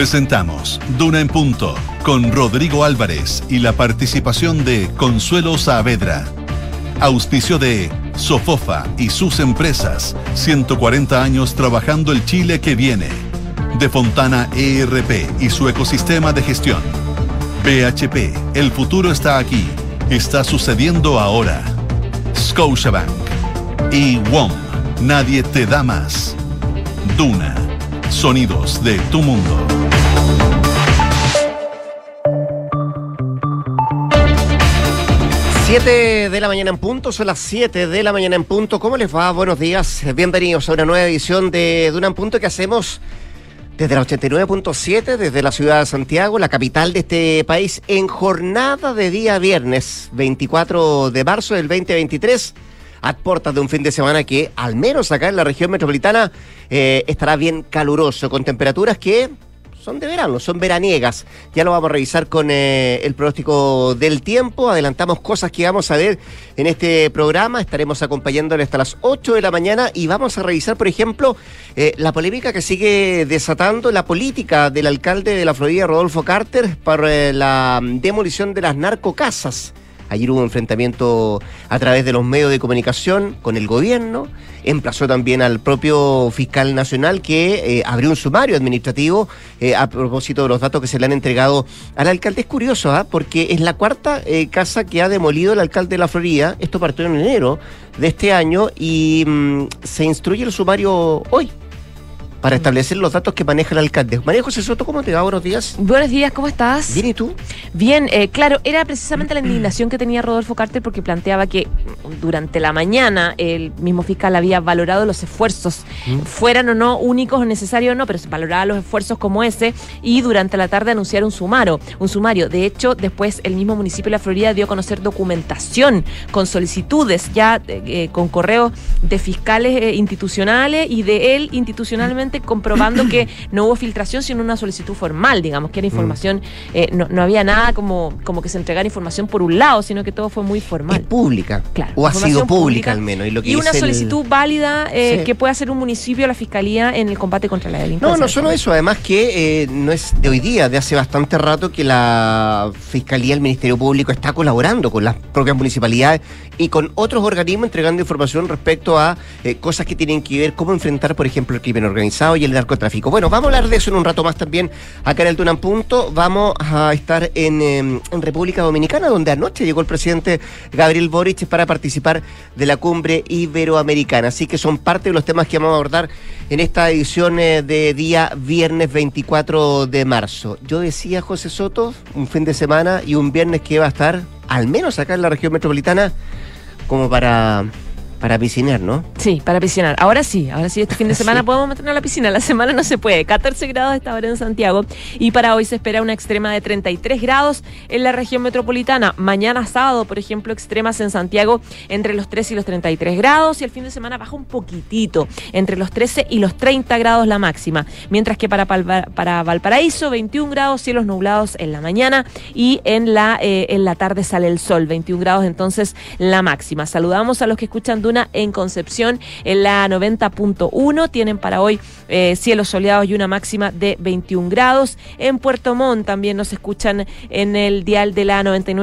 Presentamos Duna en Punto con Rodrigo Álvarez y la participación de Consuelo Saavedra. Auspicio de Sofofa y sus empresas, 140 años trabajando el Chile que viene. De Fontana ERP y su ecosistema de gestión. BHP, el futuro está aquí, está sucediendo ahora. Scotiabank y WOM, nadie te da más. Duna, sonidos de tu mundo. Siete de la mañana en punto, son las 7 de la mañana en punto. ¿Cómo les va? Buenos días, bienvenidos a una nueva edición de Duna en Punto que hacemos desde la 89.7, desde la ciudad de Santiago, la capital de este país, en jornada de día viernes, 24 de marzo del 2023, a puertas de un fin de semana que, al menos acá en la región metropolitana, estará bien caluroso, con temperaturas que son de verano, son veraniegas. Ya lo vamos a revisar con el pronóstico del tiempo. Adelantamos cosas que vamos a ver en este programa. Estaremos acompañándole hasta las 8 de la mañana y vamos a revisar, por ejemplo, la polémica que sigue desatando la política del alcalde de la Florida, Rodolfo Carter, para la demolición de las narcocasas. Ayer hubo un enfrentamiento a través de los medios de comunicación con el gobierno. Emplazó también al propio fiscal nacional que abrió un sumario administrativo a propósito de los datos que se le han entregado al alcalde. Es curioso, porque es la cuarta casa que ha demolido el alcalde de la Florida. Esto partió en enero de este año y se instruye el sumario hoy para establecer los datos que maneja el alcalde. María José Soto, ¿cómo te va? Buenos días. Buenos días, ¿cómo estás? Bien, ¿y tú? Bien, claro, era precisamente la indignación que tenía Rodolfo Carter porque planteaba que durante la mañana el mismo fiscal había valorado los esfuerzos, fueran o no únicos o necesarios o no, pero se valoraba los esfuerzos como ese y durante la tarde anunciaron un sumario. De hecho, después el mismo municipio de La Florida dio a conocer documentación con solicitudes ya con correos de fiscales institucionales y de él institucionalmente comprobando que no hubo filtración sino una solicitud formal, digamos, que era información, no había nada como que se entregara información por un lado, sino que todo fue muy formal. Es pública, claro, o ha sido pública al menos. Y una solicitud válida que puede hacer un municipio, la fiscalía, en el combate contra la delincuencia. No solo eso, además que no es de hoy día, de hace bastante rato que la fiscalía, el Ministerio Público está colaborando con las propias municipalidades y con otros organismos entregando información respecto a cosas que tienen que ver cómo enfrentar, por ejemplo, el crimen organizado y el narcotráfico. Bueno, vamos a hablar de eso en un rato más también acá en el Duna en Punto. Vamos a estar en República Dominicana, donde anoche llegó el presidente Gabriel Boric para participar de la cumbre iberoamericana. Así que son parte de los temas que vamos a abordar en esta edición de día viernes 24 de marzo. Yo decía, José Soto, un fin de semana y un viernes que va a estar, al menos acá en la región metropolitana, como para piscinar, ¿no? Sí, para piscinar. Ahora sí, este fin de semana podemos meternos a la piscina. La semana no se puede. 14 grados a esta hora en Santiago. Y para hoy se espera una extrema de 33 grados en la región metropolitana. Mañana sábado, por ejemplo, extremas en Santiago entre los 13 y los 33 grados. Y el fin de semana baja un poquitito, entre los 13 y los 30 grados la máxima. Mientras que para Valparaíso, 21 grados, cielos nublados en la mañana. Y en la tarde sale el sol, 21 grados entonces la máxima. Saludamos a los que escuchan Duna en Concepción en la 90.1, tienen para hoy cielos soleados y una máxima de 21 grados. En Puerto Montt también nos escuchan en el dial de la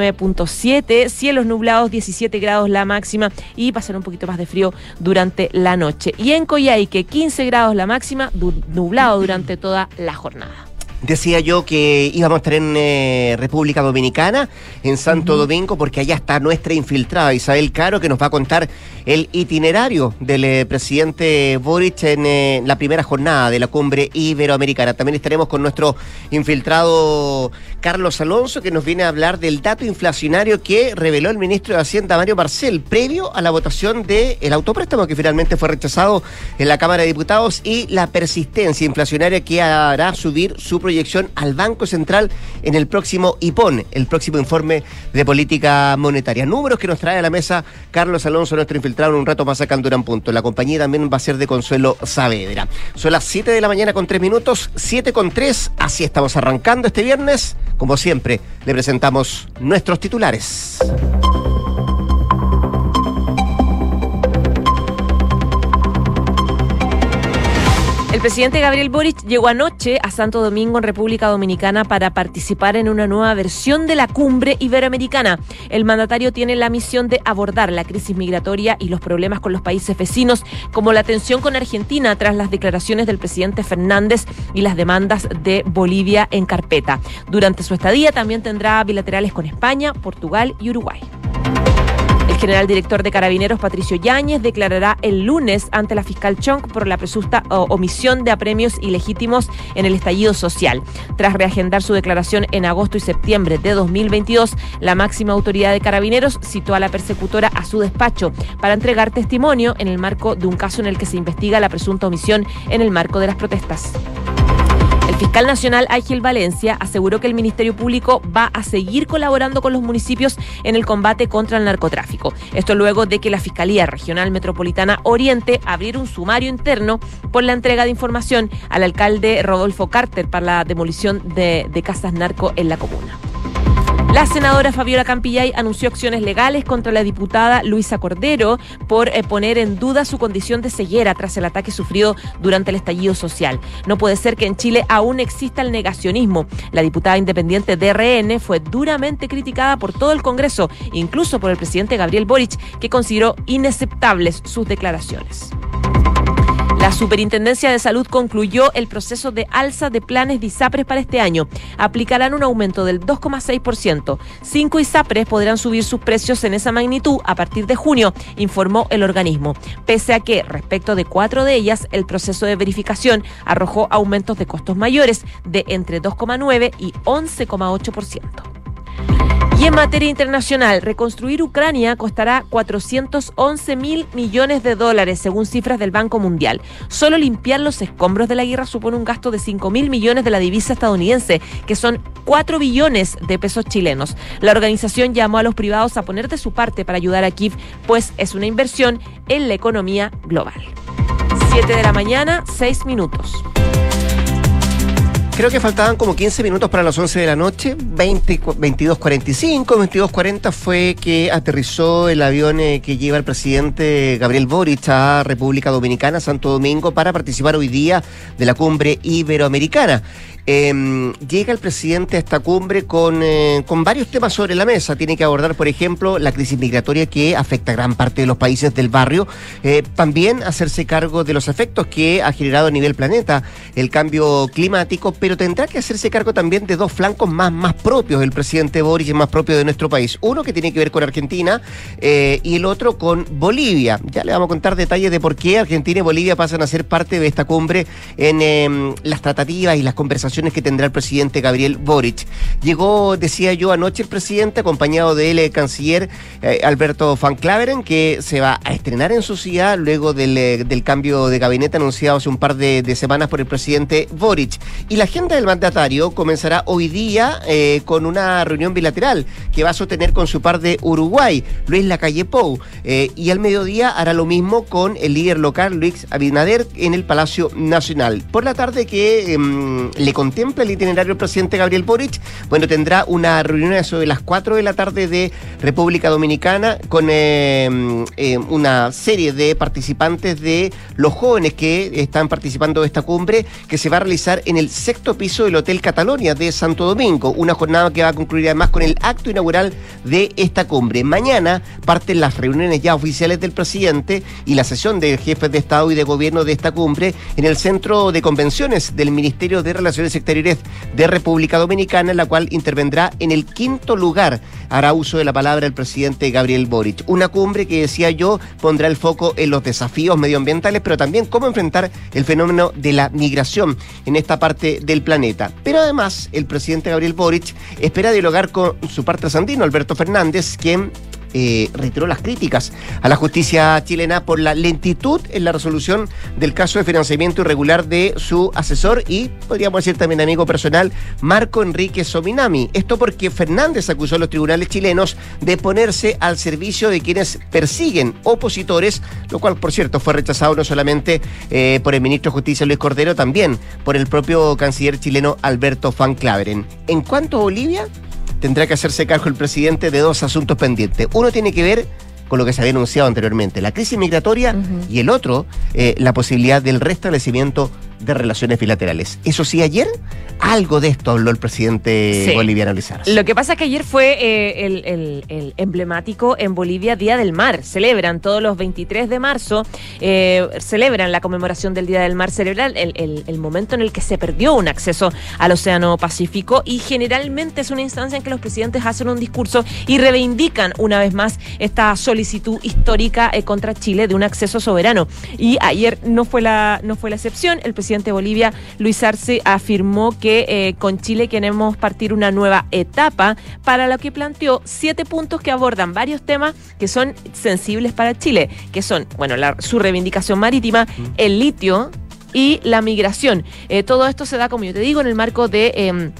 99.7, cielos nublados, 17 grados la máxima y va a ser un poquito más de frío durante la noche. Y en Coyhaique, 15 grados la máxima, nublado durante toda la jornada. Decía yo que íbamos a estar en República Dominicana, en Santo Domingo, porque allá está nuestra infiltrada Isabel Caro, que nos va a contar el itinerario del presidente Boric en la primera jornada de la cumbre iberoamericana. También estaremos con nuestro infiltrado Carlos Alonso, que nos viene a hablar del dato inflacionario que reveló el ministro de Hacienda, Mario Marcel, previo a la votación del autopréstamo que finalmente fue rechazado en la Cámara de Diputados, y la persistencia inflacionaria que hará subir su proyección al Banco Central en el próximo IPON, el próximo informe de política monetaria. Números que nos trae a la mesa Carlos Alonso, nuestro infiltrado, en un rato más acá en Duna en Punto. La compañía también va a ser de Consuelo Saavedra. Son las 7 de la mañana con 3 minutos, 7:03, así estamos arrancando este viernes. Como siempre, le presentamos nuestros titulares. El El presidente Gabriel Boric llegó anoche a Santo Domingo, en República Dominicana, para participar en una nueva versión de la Cumbre Iberoamericana. El mandatario tiene la misión de abordar la crisis migratoria y los problemas con los países vecinos, como la tensión con Argentina tras las declaraciones del presidente Fernández y las demandas de Bolivia en carpeta. Durante su estadía también tendrá bilaterales con España, Portugal y Uruguay. El general director de Carabineros, Patricio Yáñez, declarará el lunes ante la fiscal Chong por la presunta omisión de apremios ilegítimos en el estallido social. Tras reagendar su declaración en agosto y septiembre de 2022, la máxima autoridad de Carabineros citó a la persecutora a su despacho para entregar testimonio en el marco de un caso en el que se investiga la presunta omisión en el marco de las protestas. El fiscal nacional Ángel Valencia aseguró que el Ministerio Público va a seguir colaborando con los municipios en el combate contra el narcotráfico. Esto luego de que la Fiscalía Regional Metropolitana Oriente abriera un sumario interno por la entrega de información al alcalde Rodolfo Carter para la demolición de casas narco en la comuna. La senadora Fabiola Campillay anunció acciones legales contra la diputada Luisa Cordero por poner en duda su condición de ceguera tras el ataque sufrido durante el estallido social. No puede ser que en Chile aún exista el negacionismo. La diputada independiente de RN fue duramente criticada por todo el Congreso, incluso por el presidente Gabriel Boric, que consideró inaceptables sus declaraciones. La Superintendencia de Salud concluyó el proceso de alza de planes de ISAPRES para este año. Aplicarán un aumento del 2,6%. 5 ISAPRES podrán subir sus precios en esa magnitud a partir de junio, informó el organismo. Pese a que, respecto de 4 de ellas, el proceso de verificación arrojó aumentos de costos mayores de entre 2,9 y 11,8%. Y en materia internacional, reconstruir Ucrania costará $411.000 millones, según cifras del Banco Mundial. Solo limpiar los escombros de la guerra supone un gasto de 5.000 millones de la divisa estadounidense, que son 4 billones de pesos chilenos. La organización llamó a los privados a poner de su parte para ayudar a Kiev, pues es una inversión en la economía global. 7 de la mañana, 6 minutos. Creo que faltaban como 15 minutos para las 11 de la noche, 22:45, 22:40 fue que aterrizó el avión que lleva el presidente Gabriel Boric a República Dominicana, Santo Domingo, para participar hoy día de la Cumbre Iberoamericana. Llega el presidente a esta cumbre con varios temas sobre la mesa. Tiene que abordar, por ejemplo, la crisis migratoria que afecta a gran parte de los países del barrio. También hacerse cargo de los efectos que ha generado a nivel planeta el cambio climático, pero tendrá que hacerse cargo también de dos flancos más propios del presidente Boric y más propios de nuestro país. Uno que tiene que ver con Argentina y el otro con Bolivia. Ya le vamos a contar detalles de por qué Argentina y Bolivia pasan a ser parte de esta cumbre en las tratativas y las conversaciones que tendrá el presidente Gabriel Boric. Llegó, decía yo, anoche el presidente, acompañado del canciller Alberto Van Claveren, que se va a estrenar en su ciudad luego del cambio de gabinete anunciado hace un par de semanas por el presidente Boric. Y la agenda del mandatario comenzará hoy día con una reunión bilateral que va a sostener con su par de Uruguay, Luis Lacalle Pou, y al mediodía hará lo mismo con el líder local, Luis Abinader, en el Palacio Nacional. Por la tarde que le contempla el itinerario del presidente Gabriel Boric, bueno, tendrá una reunión a eso de las 4 de la tarde de República Dominicana con una serie de participantes de los jóvenes que están participando de esta cumbre, que se va a realizar en el 6º piso del Hotel Catalonia de Santo Domingo, una jornada que va a concluir además con el acto inaugural de esta cumbre. Mañana parten las reuniones ya oficiales del presidente y la sesión de jefes de Estado y de Gobierno de esta cumbre en el Centro de Convenciones del Ministerio de Relaciones Exteriores de República Dominicana, en la cual intervendrá en el 5º lugar, hará uso de la palabra el presidente Gabriel Boric. Una cumbre que, decía yo, pondrá el foco en los desafíos medioambientales, pero también cómo enfrentar el fenómeno de la migración en esta parte del planeta. Pero además, el presidente Gabriel Boric espera dialogar con su par trasandino, Alberto Fernández, quien reiteró las críticas a la justicia chilena por la lentitud en la resolución del caso de financiamiento irregular de su asesor y, podríamos decir también amigo personal, Marco Enrique Sominami. Esto porque Fernández acusó a los tribunales chilenos de ponerse al servicio de quienes persiguen opositores, lo cual, por cierto, fue rechazado no solamente por el ministro de Justicia Luis Cordero, también por el propio canciller chileno Alberto Van Claveren. En cuanto a Bolivia, tendrá que hacerse cargo el presidente de dos asuntos pendientes. Uno tiene que ver con lo que se había anunciado anteriormente, la crisis migratoria, y el otro, la posibilidad del restablecimiento de relaciones bilaterales. Eso sí, ayer algo de esto habló el presidente boliviano Lizarzi. Lo que pasa es que ayer fue el emblemático en Bolivia Día del Mar. Celebran todos los 23 de marzo, celebran la conmemoración del Día del Mar, celebran el momento en el que se perdió un acceso al Océano Pacífico, y generalmente es una instancia en que los presidentes hacen un discurso y reivindican una vez más esta solicitud histórica contra Chile de un acceso soberano. Y ayer no fue la excepción. El presidente de Bolivia, Luis Arce, afirmó que con Chile queremos partir una nueva etapa, para lo que planteó 7 puntos que abordan varios temas que son sensibles para Chile, que son, bueno, su reivindicación marítima, el litio y la migración. Todo esto se da, como yo te digo, en el marco de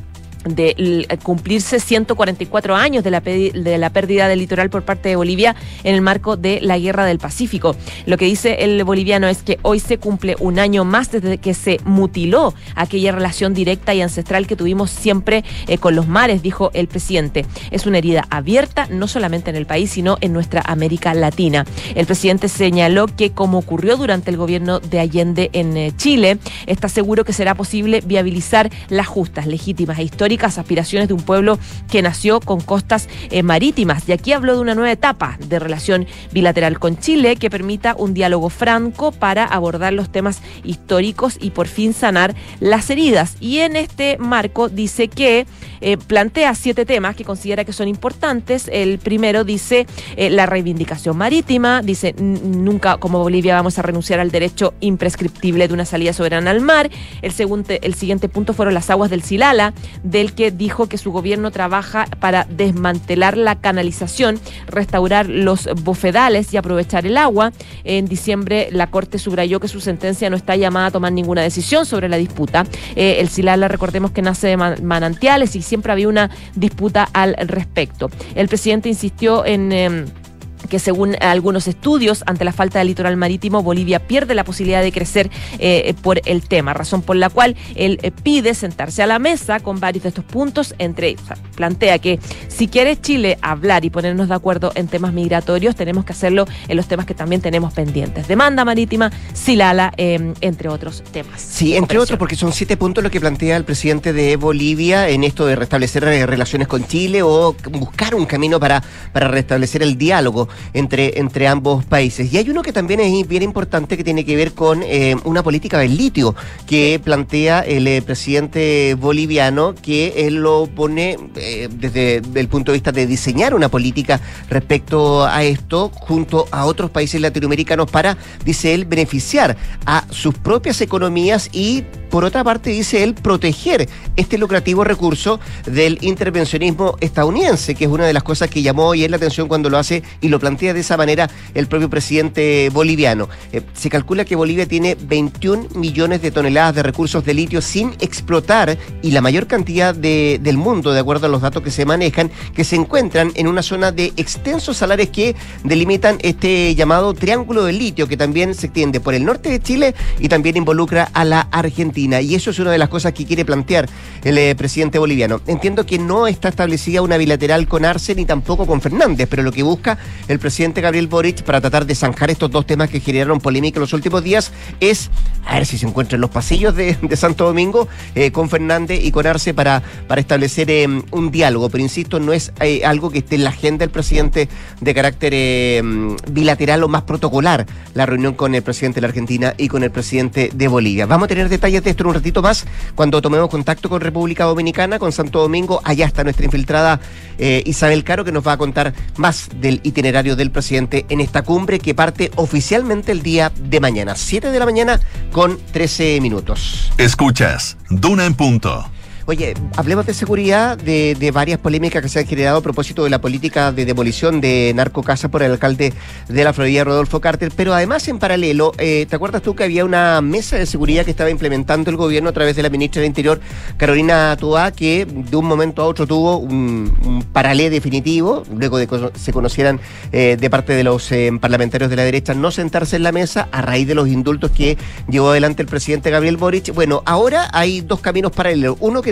cumplirse 144 años de la pérdida del litoral por parte de Bolivia en el marco de la Guerra del Pacífico. Lo que dice el boliviano es que hoy se cumple un año más desde que se mutiló aquella relación directa y ancestral que tuvimos siempre con los mares, dijo el presidente. Es una herida abierta, no solamente en el país, sino en nuestra América Latina. El presidente señaló que, como ocurrió durante el gobierno de Allende en Chile, está seguro que será posible viabilizar las justas, legítimas e históricas aspiraciones de un pueblo que nació con costas marítimas. Y aquí habló de una nueva etapa de relación bilateral con Chile que permita un diálogo franco para abordar los temas históricos y por fin sanar las heridas. Y en este marco dice que plantea 7 temas que considera que son importantes. El primero dice la reivindicación marítima, dice nunca como Bolivia vamos a renunciar al derecho imprescriptible de una salida soberana al mar. El siguiente punto fueron las aguas del Silala, del que dijo que su gobierno trabaja para desmantelar la canalización, restaurar los bofedales y aprovechar el agua. En diciembre la Corte subrayó que su sentencia no está llamada a tomar ninguna decisión sobre la disputa. El Silala, recordemos que nace de manantiales y siempre había una disputa al respecto. El presidente insistió en que según algunos estudios, ante la falta de litoral marítimo, Bolivia pierde la posibilidad de crecer por el tema, razón por la cual él pide sentarse a la mesa con varios de estos puntos, plantea que si quiere Chile hablar y ponernos de acuerdo en temas migratorios, tenemos que hacerlo en los temas que también tenemos pendientes, demanda marítima, Silala, entre otros temas. Sí, entre otros, porque son 7 puntos lo que plantea el presidente de Bolivia en esto de restablecer relaciones con Chile o buscar un camino para restablecer el diálogo entre ambos países. Y hay uno que también es bien importante, que tiene que ver con una política del litio que plantea el presidente boliviano, que él lo pone desde el punto de vista de diseñar una política respecto a esto junto a otros países latinoamericanos para, dice él, beneficiar a sus propias economías y, por otra parte, dice él, proteger este lucrativo recurso del intervencionismo estadounidense, que es una de las cosas que llamó ayer la atención cuando lo hace y lo plantea de esa manera el propio presidente boliviano. Se calcula que Bolivia tiene 21 millones de toneladas de recursos de litio sin explotar, y la mayor cantidad del mundo, de acuerdo a los datos que se manejan, que se encuentran en una zona de extensos salares que delimitan este llamado triángulo del litio, que también se extiende por el norte de Chile y también involucra a la Argentina. Y eso es una de las cosas que quiere plantear el presidente boliviano. Entiendo que no está establecida una bilateral con Arce ni tampoco con Fernández, pero lo que busca el presidente Gabriel Boric para tratar de zanjar estos dos temas que generaron polémica en los últimos días es a ver si se encuentra en los pasillos de Santo Domingo con Fernández y con Arce para establecer un diálogo. Pero insisto, no es algo que esté en la agenda del presidente de carácter bilateral o más protocolar, la reunión con el presidente de la Argentina y con el presidente de Bolivia. Vamos a tener detalles de esto en un ratito más cuando tomemos contacto con República Dominicana, con Santo Domingo. Allá está nuestra infiltrada Isabel Caro, que nos va a contar más del itinerario del presidente en esta cumbre que parte oficialmente el día de mañana, 7 de la mañana con 13 minutos. Escuchas Duna en Punto. Oye, hablemos de seguridad, de varias polémicas que se han generado a propósito de la política de demolición de narcocasas por el alcalde de la Florida, Rodolfo Carter, pero además en paralelo, ¿te acuerdas tú que había una mesa de seguridad que estaba implementando el gobierno a través de la ministra del Interior, Carolina Toá, que de un momento a otro tuvo un paralé definitivo, luego de que se conocieran de parte de los parlamentarios de la derecha no sentarse en la mesa a raíz de los indultos que llevó adelante el presidente Gabriel Boric? Bueno, ahora hay dos caminos paralelos, uno que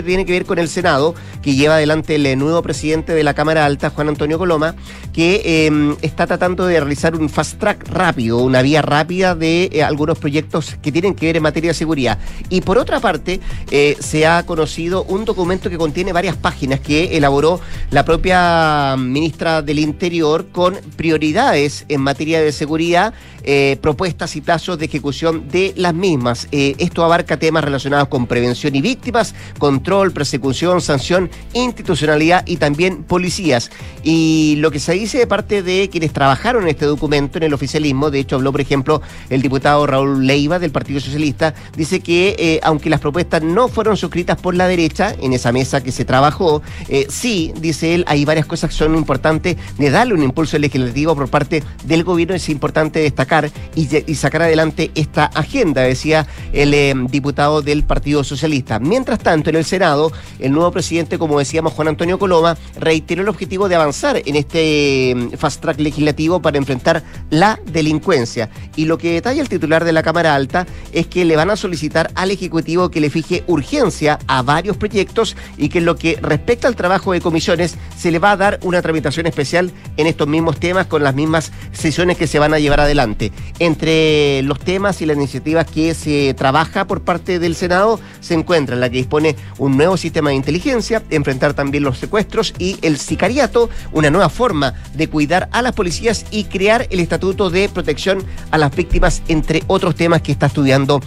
tiene que ver con el Senado, que lleva adelante el nuevo presidente de la Cámara Alta, Juan Antonio Coloma, que está tratando de realizar un fast track rápido, una vía rápida de algunos proyectos que tienen que ver en materia de seguridad. Y por otra parte, se ha conocido un documento que contiene varias páginas que elaboró la propia ministra del Interior con prioridades en materia de seguridad, propuestas y plazos de ejecución de las mismas. Esto abarca temas relacionados con prevención y víctimas, control, persecución, sanción, institucionalidad y también policías. Y lo que se dice de parte de quienes trabajaron en este documento en el oficialismo, de hecho habló por ejemplo el diputado Raúl Leiva del Partido Socialista, dice que aunque las propuestas no fueron suscritas por la derecha en esa mesa que se trabajó, sí, dice él, hay varias cosas que son importantes de darle un impulso legislativo por parte del gobierno. Es importante destacar y sacar adelante esta agenda, decía el diputado del Partido Socialista. Mientras tanto, en el Senado, el nuevo presidente, como decíamos, Juan Antonio Coloma, reiteró el objetivo de avanzar en este fast track legislativo para enfrentar la delincuencia. Y lo que detalla el titular de la Cámara Alta es que le van a solicitar al Ejecutivo que le fije urgencia a varios proyectos y que en lo que respecta al trabajo de comisiones se le va a dar una tramitación especial en estos mismos temas con las mismas sesiones que se van a llevar adelante. Entre los temas y las iniciativas que se trabaja por parte del Senado se encuentra la que dispone un nuevo sistema de inteligencia, enfrentar también los secuestros y el sicariato, una nueva forma de cuidar a las policías y crear el Estatuto de Protección a las Víctimas, entre otros temas que está estudiando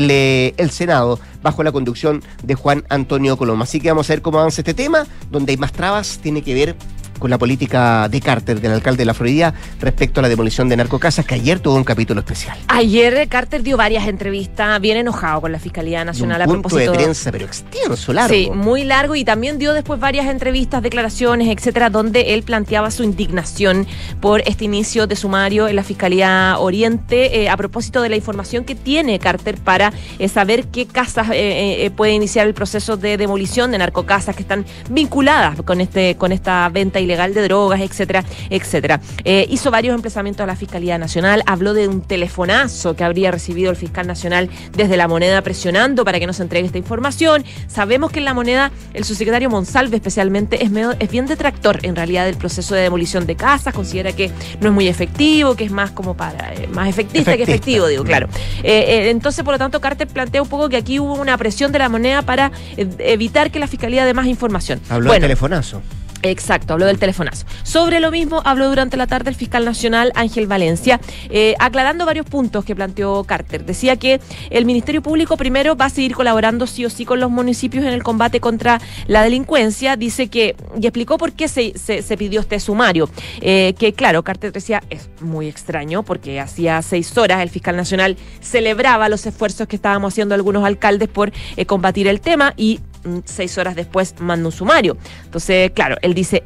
el Senado bajo la conducción de Juan Antonio Coloma. Así que vamos a ver cómo avanza este tema, donde hay más trabas, tiene que ver con la política de Carter, del alcalde de la Florida, respecto a la demolición de narcocasas, que ayer tuvo un capítulo especial. Ayer Carter dio varias entrevistas, bien enojado con la Fiscalía Nacional a propósito. Un punto de prensa, pero extenso, largo. Sí, muy largo, y también dio después varias entrevistas, declaraciones, etcétera, donde él planteaba su indignación por este inicio de sumario en la Fiscalía Oriente, a propósito de la información que tiene Carter para saber qué casas puede iniciar el proceso de demolición de narcocasas que están vinculadas con esta venta ilegal de drogas, etcétera, etcétera. Hizo varios emplazamientos a la Fiscalía Nacional, habló de un telefonazo que habría recibido el fiscal nacional desde La Moneda presionando para que no se entregue esta información. Sabemos que en La Moneda el subsecretario Monsalve especialmente es bien detractor en realidad del proceso de demolición de casas, considera que no es muy efectivo, que es más como para más efectista que efectivo, digo, claro. Entonces, por lo tanto, Carter plantea un poco que aquí hubo una presión de La Moneda para evitar que la Fiscalía dé más información. Habló del telefonazo. Exacto, habló del telefonazo. Sobre lo mismo habló durante la tarde el fiscal nacional Ángel Valencia, aclarando varios puntos que planteó Carter. Decía que el Ministerio Público primero va a seguir colaborando sí o sí con los municipios en el combate contra la delincuencia. Dice que, y explicó por qué se pidió este sumario, que claro, Carter decía, es muy extraño porque hacía 6 horas el fiscal nacional celebraba los esfuerzos que estábamos haciendo algunos alcaldes por combatir el tema, y 6 horas después manda un sumario. Entonces, claro, él dice,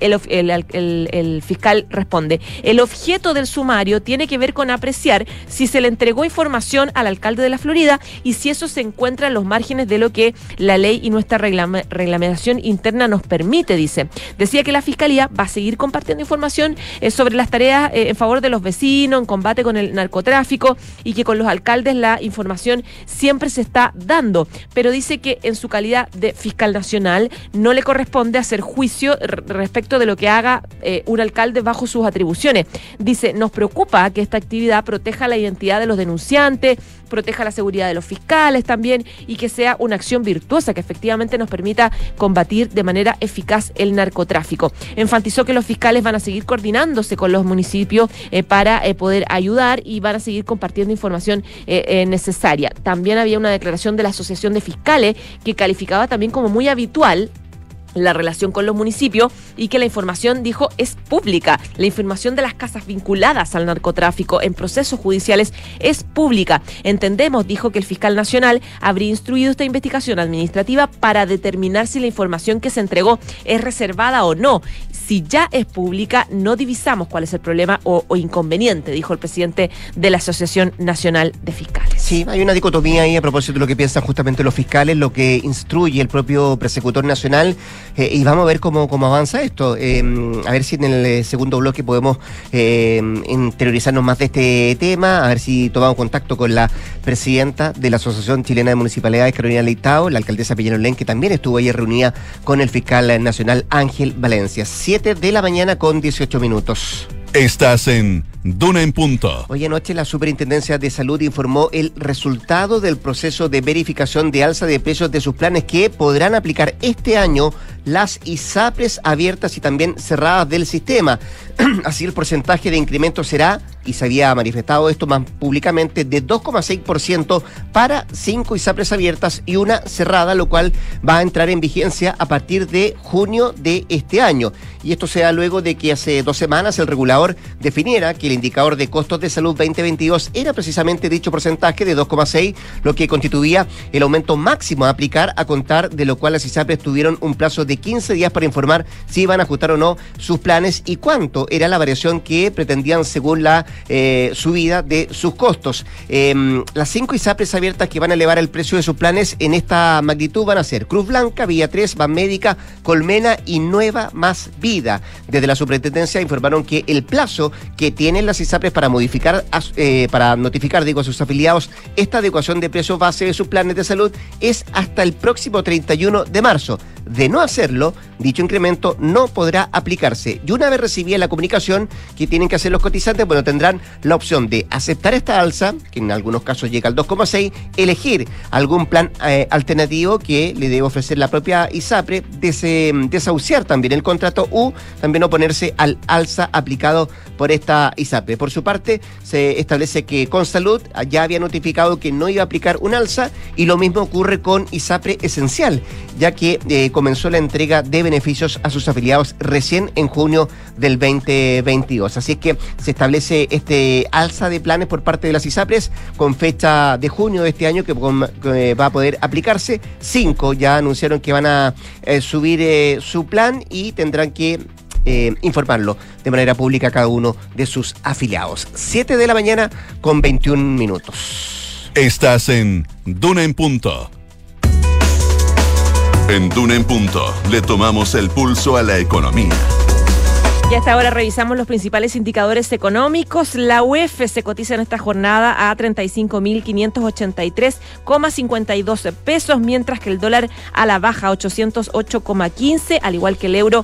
el fiscal responde, el objeto del sumario tiene que ver con apreciar si se le entregó información al alcalde de la Florida y si eso se encuentra en los márgenes de lo que la ley y nuestra reglamentación interna nos permite, dice. Decía que la Fiscalía va a seguir compartiendo información sobre las tareas en favor de los vecinos, en combate con el narcotráfico, y que con los alcaldes la información siempre se está dando, pero dice que en su calidad de fiscal nacional no le corresponde hacer juicio respecto de lo que haga un alcalde bajo sus atribuciones. Dice, nos preocupa que esta actividad proteja la identidad de los denunciantes, proteja la seguridad de los fiscales también, y que sea una acción virtuosa que efectivamente nos permita combatir de manera eficaz el narcotráfico. Enfatizó que los fiscales van a seguir coordinándose con los municipios para poder ayudar, y van a seguir compartiendo información necesaria. También había una declaración de la Asociación de Fiscales que calificaba también como muy habitual la relación con los municipios, y que la información, dijo, es pública. La información de las casas vinculadas al narcotráfico en procesos judiciales es pública. Entendemos, dijo, que el fiscal nacional habría instruido esta investigación administrativa para determinar si la información que se entregó es reservada o no. si ya es pública, no divisamos cuál es el problema o inconveniente, dijo el presidente de la Asociación Nacional de Fiscales. Sí, hay una dicotomía ahí a propósito de lo que piensan justamente los fiscales, lo que instruye el propio persecutor nacional, y vamos a ver cómo avanza esto. A ver si en el segundo bloque podemos interiorizarnos más de este tema, a ver si tomamos contacto con la presidenta de la Asociación Chilena de Municipalidades, Carolina Leitao, la alcaldesa Peñalolén, que también estuvo ayer reunida con el fiscal nacional Ángel Valencia. 7:18 a.m. Estás en Duna en Punto. Hoy anoche la Superintendencia de Salud informó el resultado del proceso de verificación de alza de precios de sus planes que podrán aplicar este año las ISAPRES abiertas y también cerradas del sistema. Así el porcentaje de incremento será, y se había manifestado esto más públicamente, de 2,6% para 5 ISAPRES abiertas y una cerrada, lo cual va a entrar en vigencia a partir de junio de este año. Y esto se da luego de que hace 2 semanas el regulador definiera que el indicador de costos de salud 2022 era precisamente dicho porcentaje de 2,6, lo que constituía el aumento máximo a aplicar, a contar de lo cual las ISAPRES tuvieron un plazo de 15 días para informar si iban a ajustar o no sus planes y cuánto era la variación que pretendían según la subida de sus costos. Las 5 ISAPRES abiertas que van a elevar el precio de sus planes en esta magnitud van a ser Cruz Blanca, Vía 3, Banmédica, Colmena y Nueva Más Vida. Desde la superintendencia informaron que el plazo que tienen las ISAPRES para notificar a sus afiliados esta adecuación de precio base de sus planes de salud es hasta el próximo 31 de marzo. De no hacerlo, dicho incremento no podrá aplicarse. Y una vez recibida la comunicación que tienen que hacer los cotizantes, tendrán la opción de aceptar esta alza, que en algunos casos llega al 2,6, elegir algún plan alternativo que le debe ofrecer la propia ISAPRE, desahuciar también el contrato u también oponerse al alza aplicado por esta ISAPRE. Por su parte, se establece que Consalud ya había notificado que no iba a aplicar un alza y lo mismo ocurre con ISAPRE Esencial, ya que comenzó la entrega de beneficios a sus afiliados recién en junio del 2022. Así es que se establece este alza de planes por parte de las ISAPRES con fecha de junio de este año que va a poder aplicarse. 5 ya anunciaron que van a subir su plan y tendrán que informarlo de manera pública a cada uno de sus afiliados. 7:21 a.m. Estás en Duna en Punto. En Duna en Punto le tomamos el pulso a la economía. Y hasta ahora revisamos los principales indicadores económicos. La UEF se cotiza en esta jornada a 35.583,52 pesos, mientras que el dólar a la baja 808,15, al igual que el euro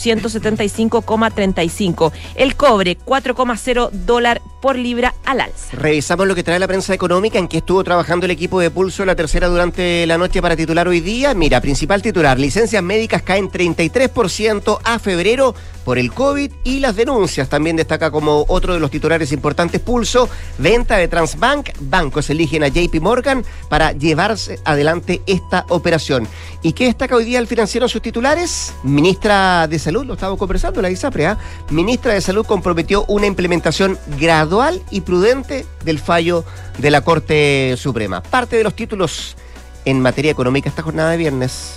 875,35. El cobre 4,0 dólar por libra al alza. Revisamos lo que trae la prensa económica, en que estuvo trabajando el equipo de Pulso La Tercera durante la noche para titular hoy día. Mira, principal titular: licencias médicas caen 33% a febrero por el COVID y las denuncias. También destaca como otro de los titulares importantes Pulso: venta de Transbank, bancos eligen a JP Morgan para llevarse adelante esta operación. ¿Y qué destaca hoy día el Financiero en sus titulares? Ministra de Salud, lo estábamos conversando, la ISAPRE, Ministra de Salud comprometió una implementación gradual y prudente del fallo de la Corte Suprema. Parte de los títulos en materia económica esta jornada de viernes.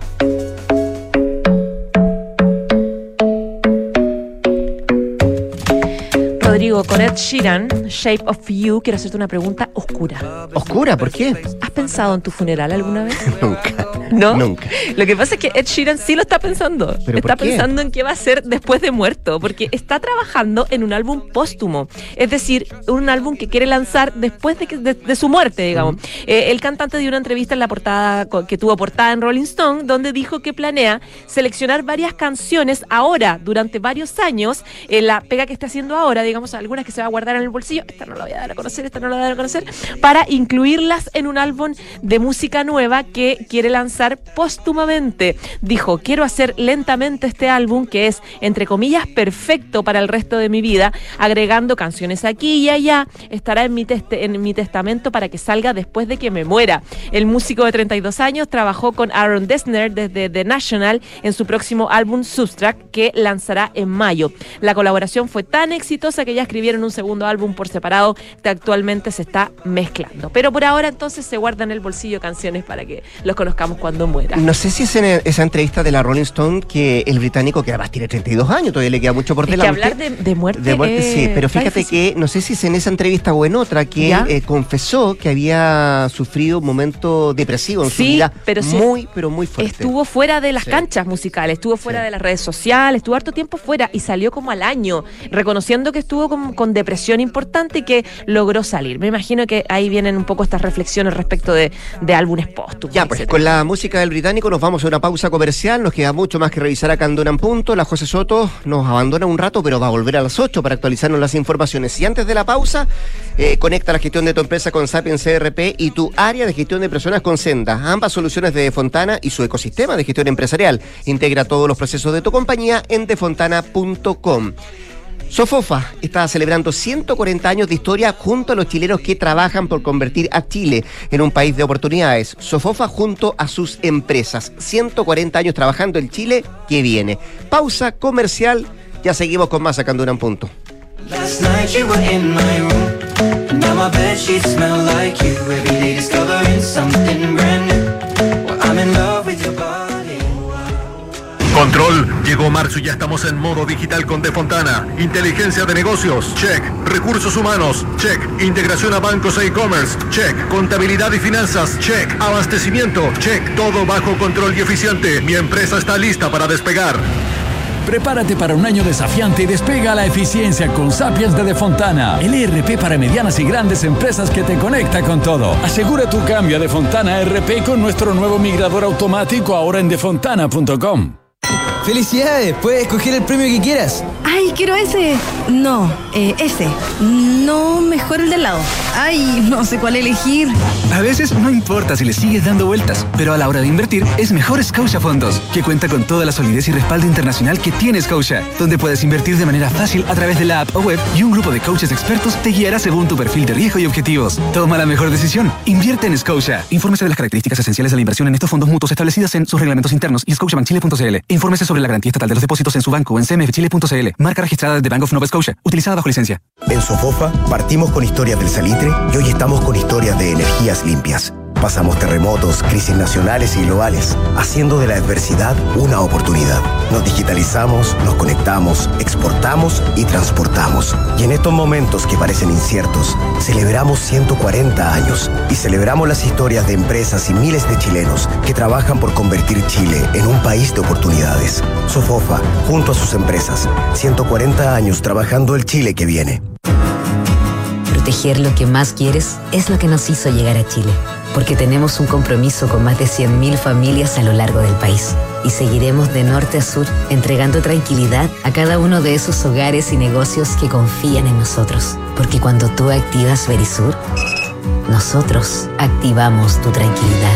Rodrigo, con Ed Sheeran, Shape of You, quiero hacerte una pregunta oscura. ¿Oscura? ¿Por qué? ¿Has pensado en tu funeral alguna vez? Nunca. ¿No? Nunca. Lo que pasa es que Ed Sheeran sí lo está pensando. ¿Pero está por qué? pensando en qué va a hacer después de muerto, porque está trabajando en un álbum póstumo. Es decir, un álbum que quiere lanzar después de su muerte, digamos. El cantante dio una entrevista en la portada, que tuvo portada en Rolling Stone, donde dijo que planea seleccionar varias canciones ahora, durante varios años, la pega que está haciendo ahora, digamos, algunas que se va a guardar en el bolsillo, esta no la voy a dar a conocer, esta no la voy a dar a conocer, para incluirlas en un álbum de música nueva que quiere lanzar póstumamente. Dijo: quiero hacer lentamente este álbum que es, entre comillas, perfecto para el resto de mi vida, agregando canciones aquí y allá. Estará en mi testamento para que salga después de que me muera. El músico de 32 años trabajó con Aaron Dessner desde The National en su próximo álbum Subtract, que lanzará en mayo. La colaboración fue tan exitosa que ya escribieron tuvieron un segundo álbum por separado que actualmente se está mezclando. Pero por ahora entonces se guardan en el bolsillo canciones para que los conozcamos cuando muera. No sé si es en esa entrevista de la Rolling Stone que el británico, que además tiene 32 años, todavía le queda mucho por delante. Que hablar de muerte. De muerte, sí, pero fíjate que, no sé si es en esa entrevista o en otra, que confesó que había sufrido un momento depresivo en su vida, pero muy fuerte. Estuvo fuera de las canchas musicales, estuvo fuera de las redes sociales, estuvo harto tiempo fuera y salió como al año, reconociendo que estuvo con depresión importante y que logró salir. Me imagino que ahí vienen un poco estas reflexiones respecto de álbumes póstumos. Ya, pues, con la música del británico nos vamos a una pausa comercial, nos queda mucho más que revisar acá en Duna en Punto. La José Soto nos abandona un rato, pero va a volver a las 8 para actualizarnos las informaciones. Y antes de la pausa, conecta la gestión de tu empresa con Sapiens CRP y tu área de gestión de personas con Senda. Ambas soluciones de Defontana y su ecosistema de gestión empresarial. Integra todos los procesos de tu compañía en defontana.com. Sofofa está celebrando 140 años de historia junto a los chilenos que trabajan por convertir a Chile en un país de oportunidades. Sofofa junto a sus empresas. 140 años trabajando en Chile que viene. Pausa comercial. Ya seguimos con más acá en Duna en Punto. Last night you were in my room. Now my bedsheets smell like you. Every day discovering something brand new. Well, I'm in love with your body. Control, llegó marzo y ya estamos en modo digital con Defontana. Inteligencia de negocios, check. Recursos humanos, check. Integración a bancos e e-commerce, check. Contabilidad y finanzas, check. Abastecimiento, check. Todo bajo control y eficiente. Mi empresa está lista para despegar. Prepárate para un año desafiante y despega la eficiencia con Sapiens de Defontana, el ERP para medianas y grandes empresas que te conecta con todo. Asegura tu cambio a Defontana ERP con nuestro nuevo migrador automático ahora en defontana.com. ¡Felicidades! Puedes escoger el premio que quieras. ¡Ay, quiero ese! No, ese. No, mejor el de al lado. ¡Ay, no sé cuál elegir! A veces no importa si le sigues dando vueltas, pero a la hora de invertir es mejor Scotia Fondos, que cuenta con toda la solidez y respaldo internacional que tiene Scotia, donde puedes invertir de manera fácil a través de la app o web y un grupo de coaches expertos te guiará según tu perfil de riesgo y objetivos. Toma la mejor decisión. Invierte en Scotia. Infórmese de las características esenciales de la inversión en estos fondos mutuos establecidas en sus reglamentos internos y scotiabankchile.cl. Infórmese sobre la garantía estatal de los depósitos en su banco o en cmfchile.cl. Marca registrada de Bank of Nova Scotia, utilizada bajo licencia. En Sofofa partimos con historias del salitre y hoy estamos con historias de energías limpias. Pasamos terremotos, crisis nacionales y globales, haciendo de la adversidad una oportunidad. Nos digitalizamos, nos conectamos, exportamos y transportamos. Y en estos momentos que parecen inciertos, celebramos 140 años y celebramos las historias de empresas y miles de chilenos que trabajan por convertir Chile en un país de oportunidades. Sofofa, junto a sus empresas, 140 años trabajando el Chile que viene. Proteger lo que más quieres es lo que nos hizo llegar a Chile, porque tenemos un compromiso con más de 100.000 familias a lo largo del país y seguiremos de norte a sur entregando tranquilidad a cada uno de esos hogares y negocios que confían en nosotros, porque cuando tú activas Verisur, nosotros activamos tu tranquilidad.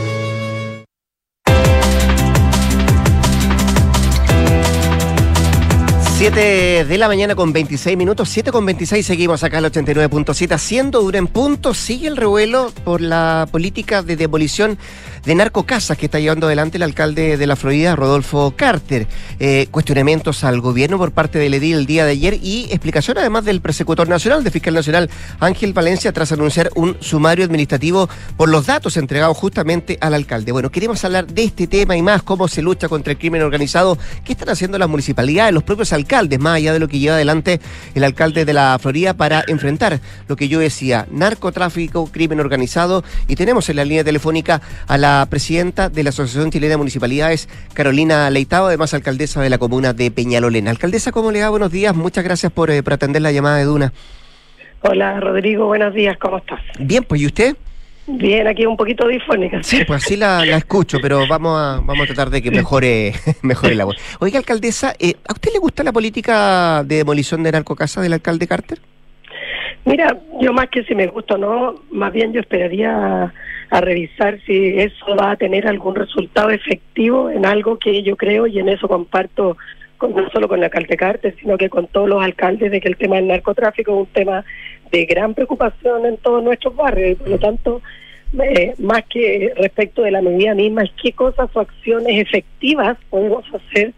7 de la mañana con 26 minutos, 7 con 26, seguimos acá en el 89.7, haciendo Dura en Punto. Sigue el revuelo por la política de demolición de narcocasas que está llevando adelante el alcalde de la Florida, Rodolfo Carter. Cuestionamientos al gobierno por parte del edil el día de ayer y explicación además del persecutor nacional, del fiscal nacional Ángel Valencia, tras anunciar un sumario administrativo por los datos entregados justamente al alcalde. Bueno, queremos hablar de este tema y más, cómo se lucha contra el crimen organizado, qué están haciendo las municipalidades, los propios alcaldes, más allá de lo que lleva adelante el alcalde de la Florida para enfrentar lo que yo decía, narcotráfico, crimen organizado. Y tenemos en la línea telefónica a la presidenta de la Asociación Chilena de Municipalidades, Carolina Leitao, además alcaldesa de la comuna de Peñalolén. Alcaldesa, ¿cómo le va? Buenos días, muchas gracias por atender la llamada de Duna. Hola Rodrigo, buenos días, ¿cómo estás? Bien, pues, ¿y usted? Bien, aquí un poquito difónica. Sí, pues así la escucho, pero vamos a tratar de que mejore la voz. Oiga, alcaldesa, ¿a usted le gusta la política de demolición de narcocasas del alcalde Carter? Mira, yo más que si me gusta o no, más bien yo esperaría a revisar si eso va a tener algún resultado efectivo en algo que yo creo, y en eso comparto no solo con el alcalde Carter, sino que con todos los alcaldes, de que el tema del narcotráfico es un tema de gran preocupación en todos nuestros barrios, y por lo tanto, más que respecto de la medida misma, es qué cosas o acciones efectivas podemos hacer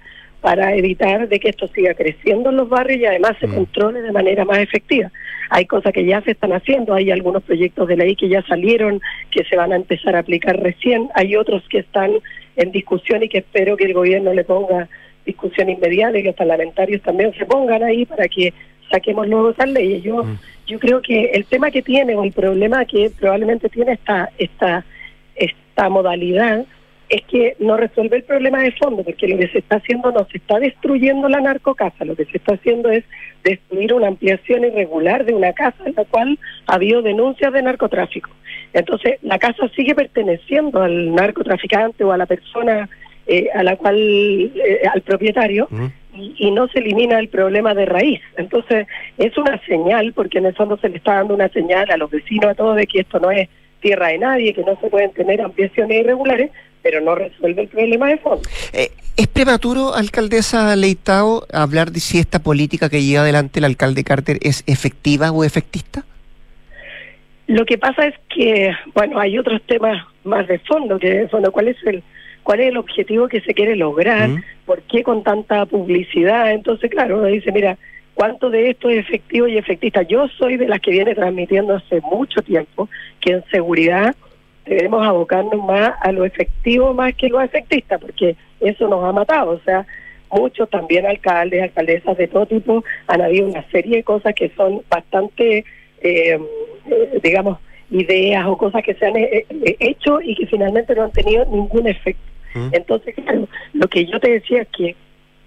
para evitar de que esto siga creciendo en los barrios y además se controle de manera más efectiva. Hay cosas que ya se están haciendo, hay algunos proyectos de ley que ya salieron, que se van a empezar a aplicar recién, hay otros que están en discusión y que espero que el gobierno le ponga discusión inmediata y que los parlamentarios también se pongan ahí para que saquemos luego esas leyes. Yo creo que el tema que tiene, o el problema que probablemente tiene esta modalidad, es que no resuelve el problema de fondo, porque lo que se está haciendo no se está destruyendo la narcocasa, lo que se está haciendo es destruir una ampliación irregular de una casa en la cual ha habido denuncias de narcotráfico. Entonces, la casa sigue perteneciendo al narcotraficante o a la persona a la cual, al propietario, y no se elimina el problema de raíz. Entonces, es una señal, porque en el fondo se le está dando una señal a los vecinos, a todos, de que esto no es tierra de nadie, que no se pueden tener ampliaciones irregulares, pero no resuelve el problema de fondo. ¿Es prematuro, alcaldesa Leitao, hablar de si esta política que lleva adelante el alcalde Carter es efectiva o efectista? Lo que pasa es que, bueno, hay otros temas más de fondo, que son cuál es el objetivo que se quiere lograr, por qué con tanta publicidad. Entonces, claro, uno dice, mira, ¿cuánto de esto es efectivo y efectista? Yo soy de las que viene transmitiendo hace mucho tiempo que en seguridad debemos abocarnos más a lo efectivo más que lo efectista, porque eso nos ha matado. O sea, muchos también alcaldes, alcaldesas de todo tipo, han habido una serie de cosas que son bastante, digamos, ideas o cosas que se han hecho y que finalmente no han tenido ningún efecto. Entonces, claro, lo que yo te decía es que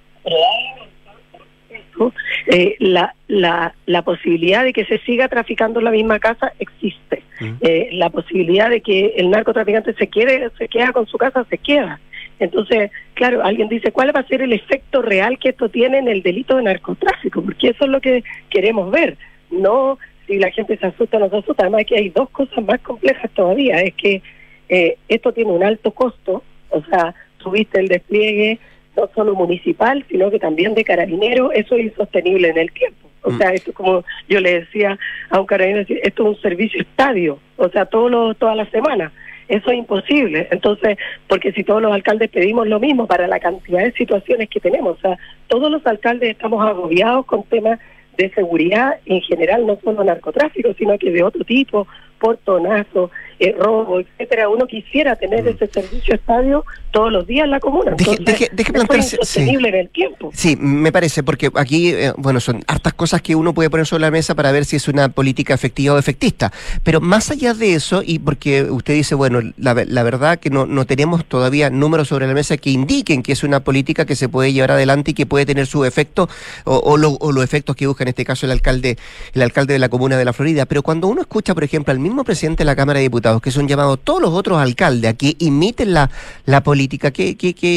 la posibilidad de que se siga traficando en la misma casa existe. La posibilidad de que el narcotraficante se queda con su casa, se queda. Entonces, claro, alguien dice, ¿cuál va a ser el efecto real que esto tiene en el delito de narcotráfico? Porque eso es lo que queremos ver. No si la gente se asusta o no se asusta. Además, que hay dos cosas más complejas todavía. Es que esto tiene un alto costo. O sea, tuviste el despliegue no solo municipal, sino que también de carabineros. Eso es insostenible en el tiempo. O sea, esto, como yo le decía a un carabinero, esto es un servicio estadio, o sea, todas las semanas. Eso es imposible. Entonces, porque si todos los alcaldes pedimos lo mismo para la cantidad de situaciones que tenemos, o sea, todos los alcaldes estamos agobiados con temas de seguridad en general, no solo narcotráfico, sino que de otro tipo, portonazo, robo, etcétera. Uno quisiera tener ese servicio estadio todos los días en la comuna. Deje plantearse, es insostenible en el tiempo. Sí, me parece, porque aquí, bueno, son hartas cosas que uno puede poner sobre la mesa para ver si es una política efectiva o efectista. Pero más allá de eso, y porque usted dice, bueno, la verdad que no tenemos todavía números sobre la mesa que indiquen que es una política que se puede llevar adelante y que puede tener su efecto, o los efectos que busca en este caso el alcalde de la comuna de La Florida. Pero cuando uno escucha, por ejemplo, al mismo presidente de la Cámara de Diputados, que son llamados todos los otros alcaldes a que imiten la política, ¿qué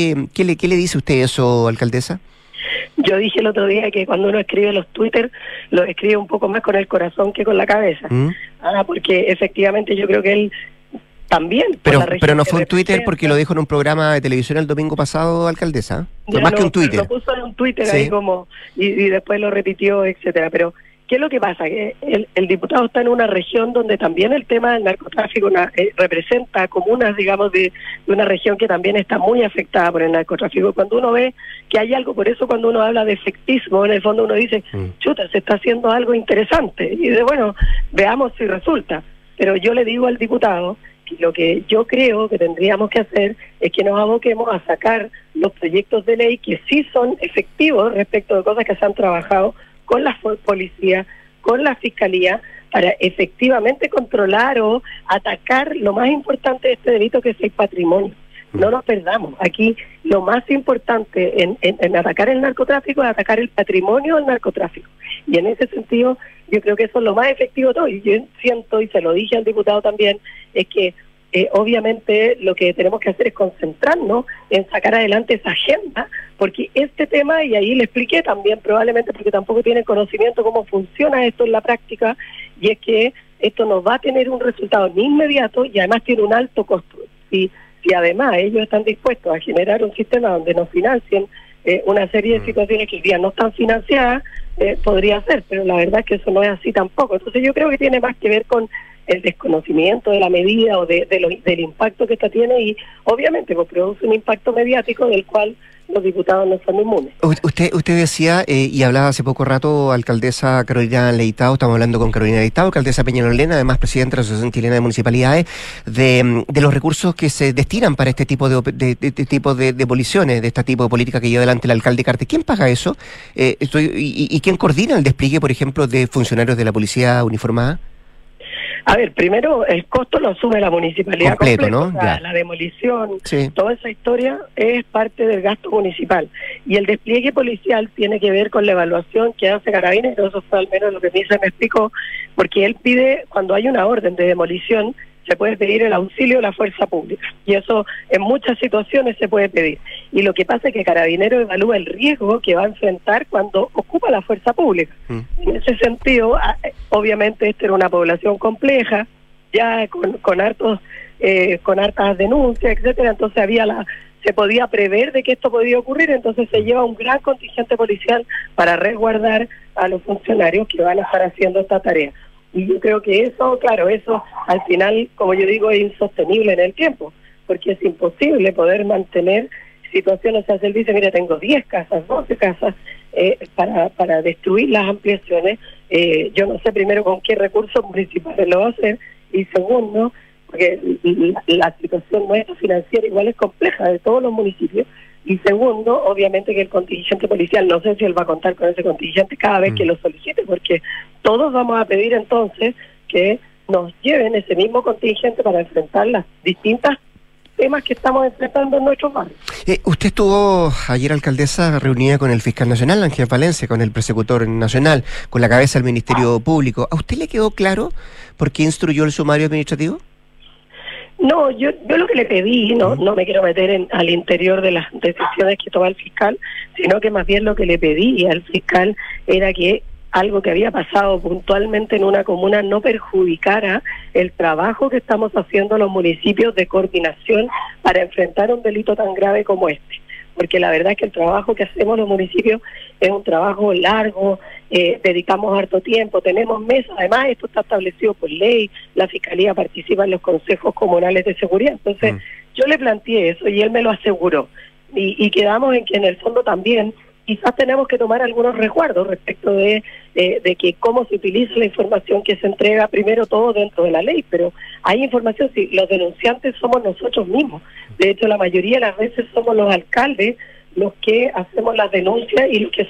le dice usted eso, alcaldesa? Yo dije el otro día que cuando uno escribe los Twitter, lo escribe un poco más con el corazón que con la cabeza. Porque efectivamente yo creo que él también... Pero no fue un Twitter porque lo dijo en un programa de televisión el domingo pasado, alcaldesa. Fue más que un Twitter. Lo puso en un Twitter ahí como... Y después lo repitió, etcétera. Pero ¿qué es lo que pasa? Que el diputado está en una región donde también el tema del narcotráfico representa comunas, digamos, de una región que también está muy afectada por el narcotráfico. Cuando uno ve que hay algo, por eso cuando uno habla de efectismo, en el fondo uno dice, chuta, se está haciendo algo interesante. Y bueno, veamos si resulta. Pero yo le digo al diputado que lo que yo creo que tendríamos que hacer es que nos aboquemos a sacar los proyectos de ley que sí son efectivos respecto de cosas que se han trabajado con la policía, con la fiscalía, para efectivamente controlar o atacar lo más importante de este delito, que es el patrimonio. No nos perdamos. Aquí lo más importante en atacar el narcotráfico es atacar el patrimonio del narcotráfico. Y en ese sentido, yo creo que eso es lo más efectivo de todo. Y yo siento, y se lo dije al diputado también, es que obviamente lo que tenemos que hacer es concentrarnos en sacar adelante esa agenda, porque este tema, y ahí le expliqué también, probablemente porque tampoco tiene conocimiento cómo funciona esto en la práctica, y es que esto no va a tener un resultado ni inmediato y además tiene un alto costo. Si además ellos están dispuestos a generar un sistema donde nos financien una serie de situaciones que hoy día no están financiadas, podría ser, pero la verdad es que eso no es así tampoco. Entonces yo creo que tiene más que ver con el desconocimiento de la medida o del impacto que esta tiene, y obviamente pues produce un impacto mediático del cual los diputados no son inmunes. Usted decía, y hablaba hace poco rato, alcaldesa Carolina Leitao, estamos hablando con Carolina Leitao, alcaldesa Peñalolena, además presidenta de la Asociación Chilena de Municipalidades, de los recursos que se destinan para este tipo de demoliciones, de este tipo de política que lleva adelante el alcalde Cartes. ¿Quién paga eso? ¿Y quién coordina el despliegue, por ejemplo, de funcionarios de la policía uniformada? A ver, primero el costo lo asume la municipalidad completo, ¿no? O sea, la demolición, sí. Toda esa historia es parte del gasto municipal. Y el despliegue policial tiene que ver con la evaluación que hace Carabineros, eso fue al menos lo que me explicó, porque él pide, cuando hay una orden de demolición, se puede pedir el auxilio de la fuerza pública. Y eso en muchas situaciones se puede pedir. Y lo que pasa es que Carabineros evalúa el riesgo que va a enfrentar cuando ocupa la fuerza pública. En ese sentido, obviamente esta era una población compleja, ya con hartas denuncias, etcétera, entonces se podía prever de que esto podía ocurrir, entonces se lleva un gran contingente policial para resguardar a los funcionarios que van a estar haciendo esta tarea. Y yo creo que eso, claro, eso al final, como yo digo, es insostenible en el tiempo, porque es imposible poder mantener situaciones. O sea, él dice, mira, tengo 10 casas, 12 casas para destruir las ampliaciones. Yo no sé primero con qué recursos municipales lo va a hacer, y segundo, porque la situación nuestra financiera igual es compleja de todos los municipios. Y segundo, obviamente que el contingente policial, no sé si él va a contar con ese contingente cada vez que lo solicite, porque todos vamos a pedir entonces que nos lleven ese mismo contingente para enfrentar las distintas temas que estamos enfrentando en nuestros barrios. Usted estuvo ayer, alcaldesa, reunida con el fiscal nacional, Ángel Valencia, con el persecutor nacional, con la cabeza del Ministerio Público. ¿A usted le quedó claro por qué instruyó el sumario administrativo? No, yo lo que le pedí, no me quiero meter al interior de las decisiones que toma el fiscal, sino que más bien lo que le pedí al fiscal era que algo que había pasado puntualmente en una comuna no perjudicara el trabajo que estamos haciendo los municipios de coordinación para enfrentar un delito tan grave como este. Porque la verdad es que el trabajo que hacemos los municipios es un trabajo largo, dedicamos harto tiempo, tenemos mesas, además esto está establecido por ley, la Fiscalía participa en los consejos comunales de seguridad, entonces yo le planteé eso y él me lo aseguró, y quedamos en que en el fondo también quizás tenemos que tomar algunos resguardos respecto de que cómo se utiliza la información que se entrega, primero todo dentro de la ley, pero hay información, si los denunciantes somos nosotros mismos, de hecho la mayoría de las veces somos los alcaldes los que hacemos las denuncias y los que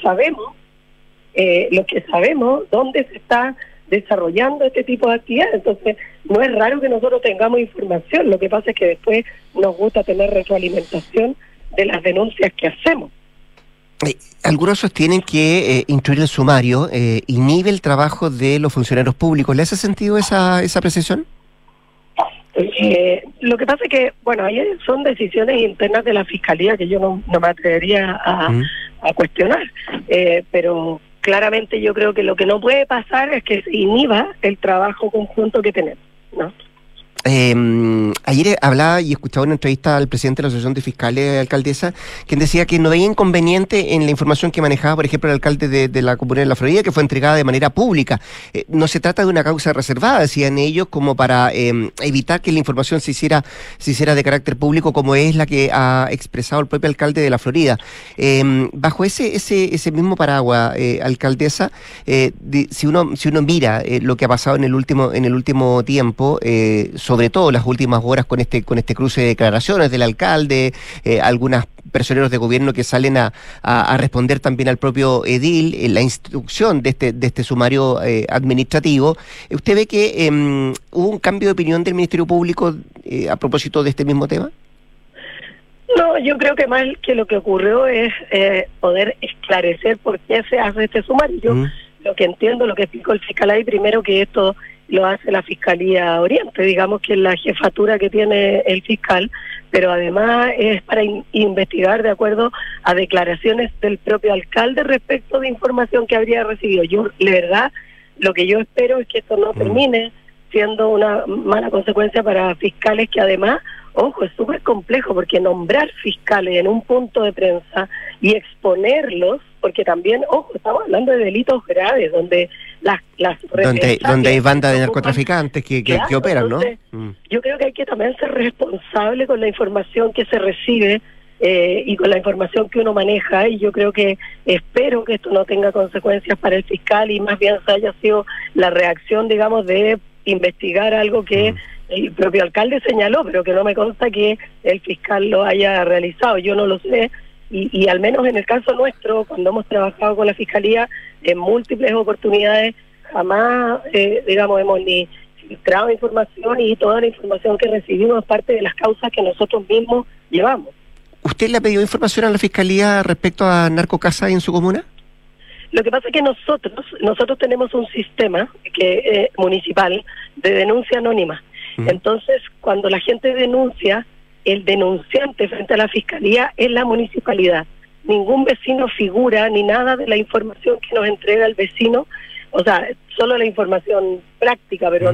sabemos dónde se está desarrollando este tipo de actividades, entonces no es raro que nosotros tengamos información, lo que pasa es que después nos gusta tener retroalimentación de las denuncias que hacemos. Algunos sostienen que instruir el sumario inhibe el trabajo de los funcionarios públicos. ¿Le hace sentido esa precisión? Lo que pasa es que, bueno, ahí son decisiones internas de la Fiscalía que yo no me atrevería a cuestionar, pero claramente yo creo que lo que no puede pasar es que se inhiba el trabajo conjunto que tenemos, ¿no? Ayer hablaba y escuchaba una entrevista al presidente de la Asociación de Fiscales, alcaldesa, quien decía que no veía inconveniente en la información que manejaba, por ejemplo, el alcalde de la comuna de La Florida, que fue entregada de manera pública. No se trata de una causa reservada, decían ellos, como para evitar que la información se hiciera de carácter público, como es la que ha expresado el propio alcalde de La Florida. Bajo ese mismo paraguas, alcaldesa, si uno mira lo que ha pasado en el último tiempo, sobre todo las últimas horas con este cruce de declaraciones del alcalde, algunas personeros de gobierno que salen a responder también al propio edil, la instrucción de este sumario administrativo. ¿Usted ve que hubo un cambio de opinión del Ministerio Público a propósito de este mismo tema? No, yo creo que más que lo que ocurrió es poder esclarecer por qué se hace este sumario. Yo lo que entiendo, lo que explicó el fiscal ahí, primero que esto lo hace la Fiscalía Oriente, digamos que es la jefatura que tiene el fiscal, pero además es para investigar de acuerdo a declaraciones del propio alcalde respecto de información que habría recibido. Yo, la verdad, lo que yo espero es que esto no termine siendo una mala consecuencia para fiscales que además, ojo, es súper complejo porque nombrar fiscales en un punto de prensa y exponerlos, porque también, ojo, estamos hablando de delitos graves, donde donde hay bandas de narcotraficantes que operan, entonces, ¿no? Yo creo que hay que también ser responsable con la información que se recibe y con la información que uno maneja, y yo espero que esto no tenga consecuencias para el fiscal y más bien haya sido la reacción, digamos, de investigar algo que el propio alcalde señaló, pero que no me consta que el fiscal lo haya realizado, yo no lo sé, y al menos en el caso nuestro, cuando hemos trabajado con la Fiscalía en múltiples oportunidades, jamás, digamos, hemos ni filtrado información, y toda la información que recibimos es parte de las causas que nosotros mismos llevamos. ¿Usted le ha pedido información a la Fiscalía respecto a narcocasa en su comuna? Lo que pasa es que nosotros tenemos un sistema municipal de denuncia anónima. Entonces, cuando la gente denuncia, el denunciante frente a la Fiscalía es la municipalidad. Ningún vecino figura ni nada de la información que nos entrega el vecino, o sea, solo la información práctica, pero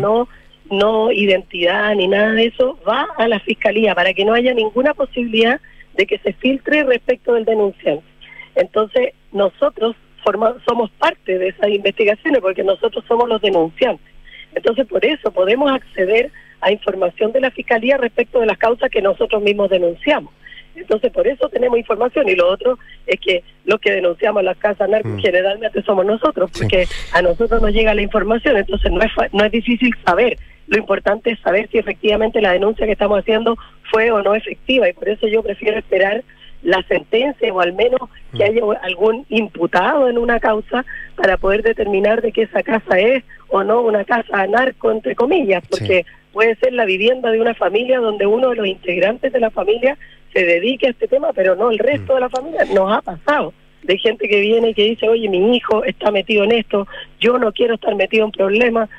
no identidad ni nada de eso, va a la Fiscalía para que no haya ninguna posibilidad de que se filtre respecto del denunciante. Entonces, nosotros somos parte de esas investigaciones porque nosotros somos los denunciantes. Entonces, por eso podemos acceder a información de la Fiscalía respecto de las causas que nosotros mismos denunciamos. Entonces, por eso tenemos información, y lo otro es que los que denunciamos las casas narcos generalmente somos nosotros, porque a nosotros nos llega la información, entonces no es difícil saber. Lo importante es saber si efectivamente la denuncia que estamos haciendo fue o no efectiva, y por eso yo prefiero esperar la sentencia o al menos que haya algún imputado en una causa para poder determinar de que esa casa es o no una casa narco, entre comillas, porque puede ser la vivienda de una familia donde uno de los integrantes de la familia se dedique a este tema, pero no el resto de la familia. Nos ha pasado de gente que viene y que dice, oye, mi hijo está metido en esto, yo no quiero estar metido en problemas,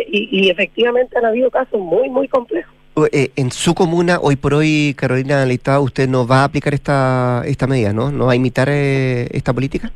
y efectivamente han habido casos muy, muy complejos. En su comuna, hoy por hoy, Carolina Leitao, usted no va a aplicar esta medida, ¿no? ¿No va a imitar esta política?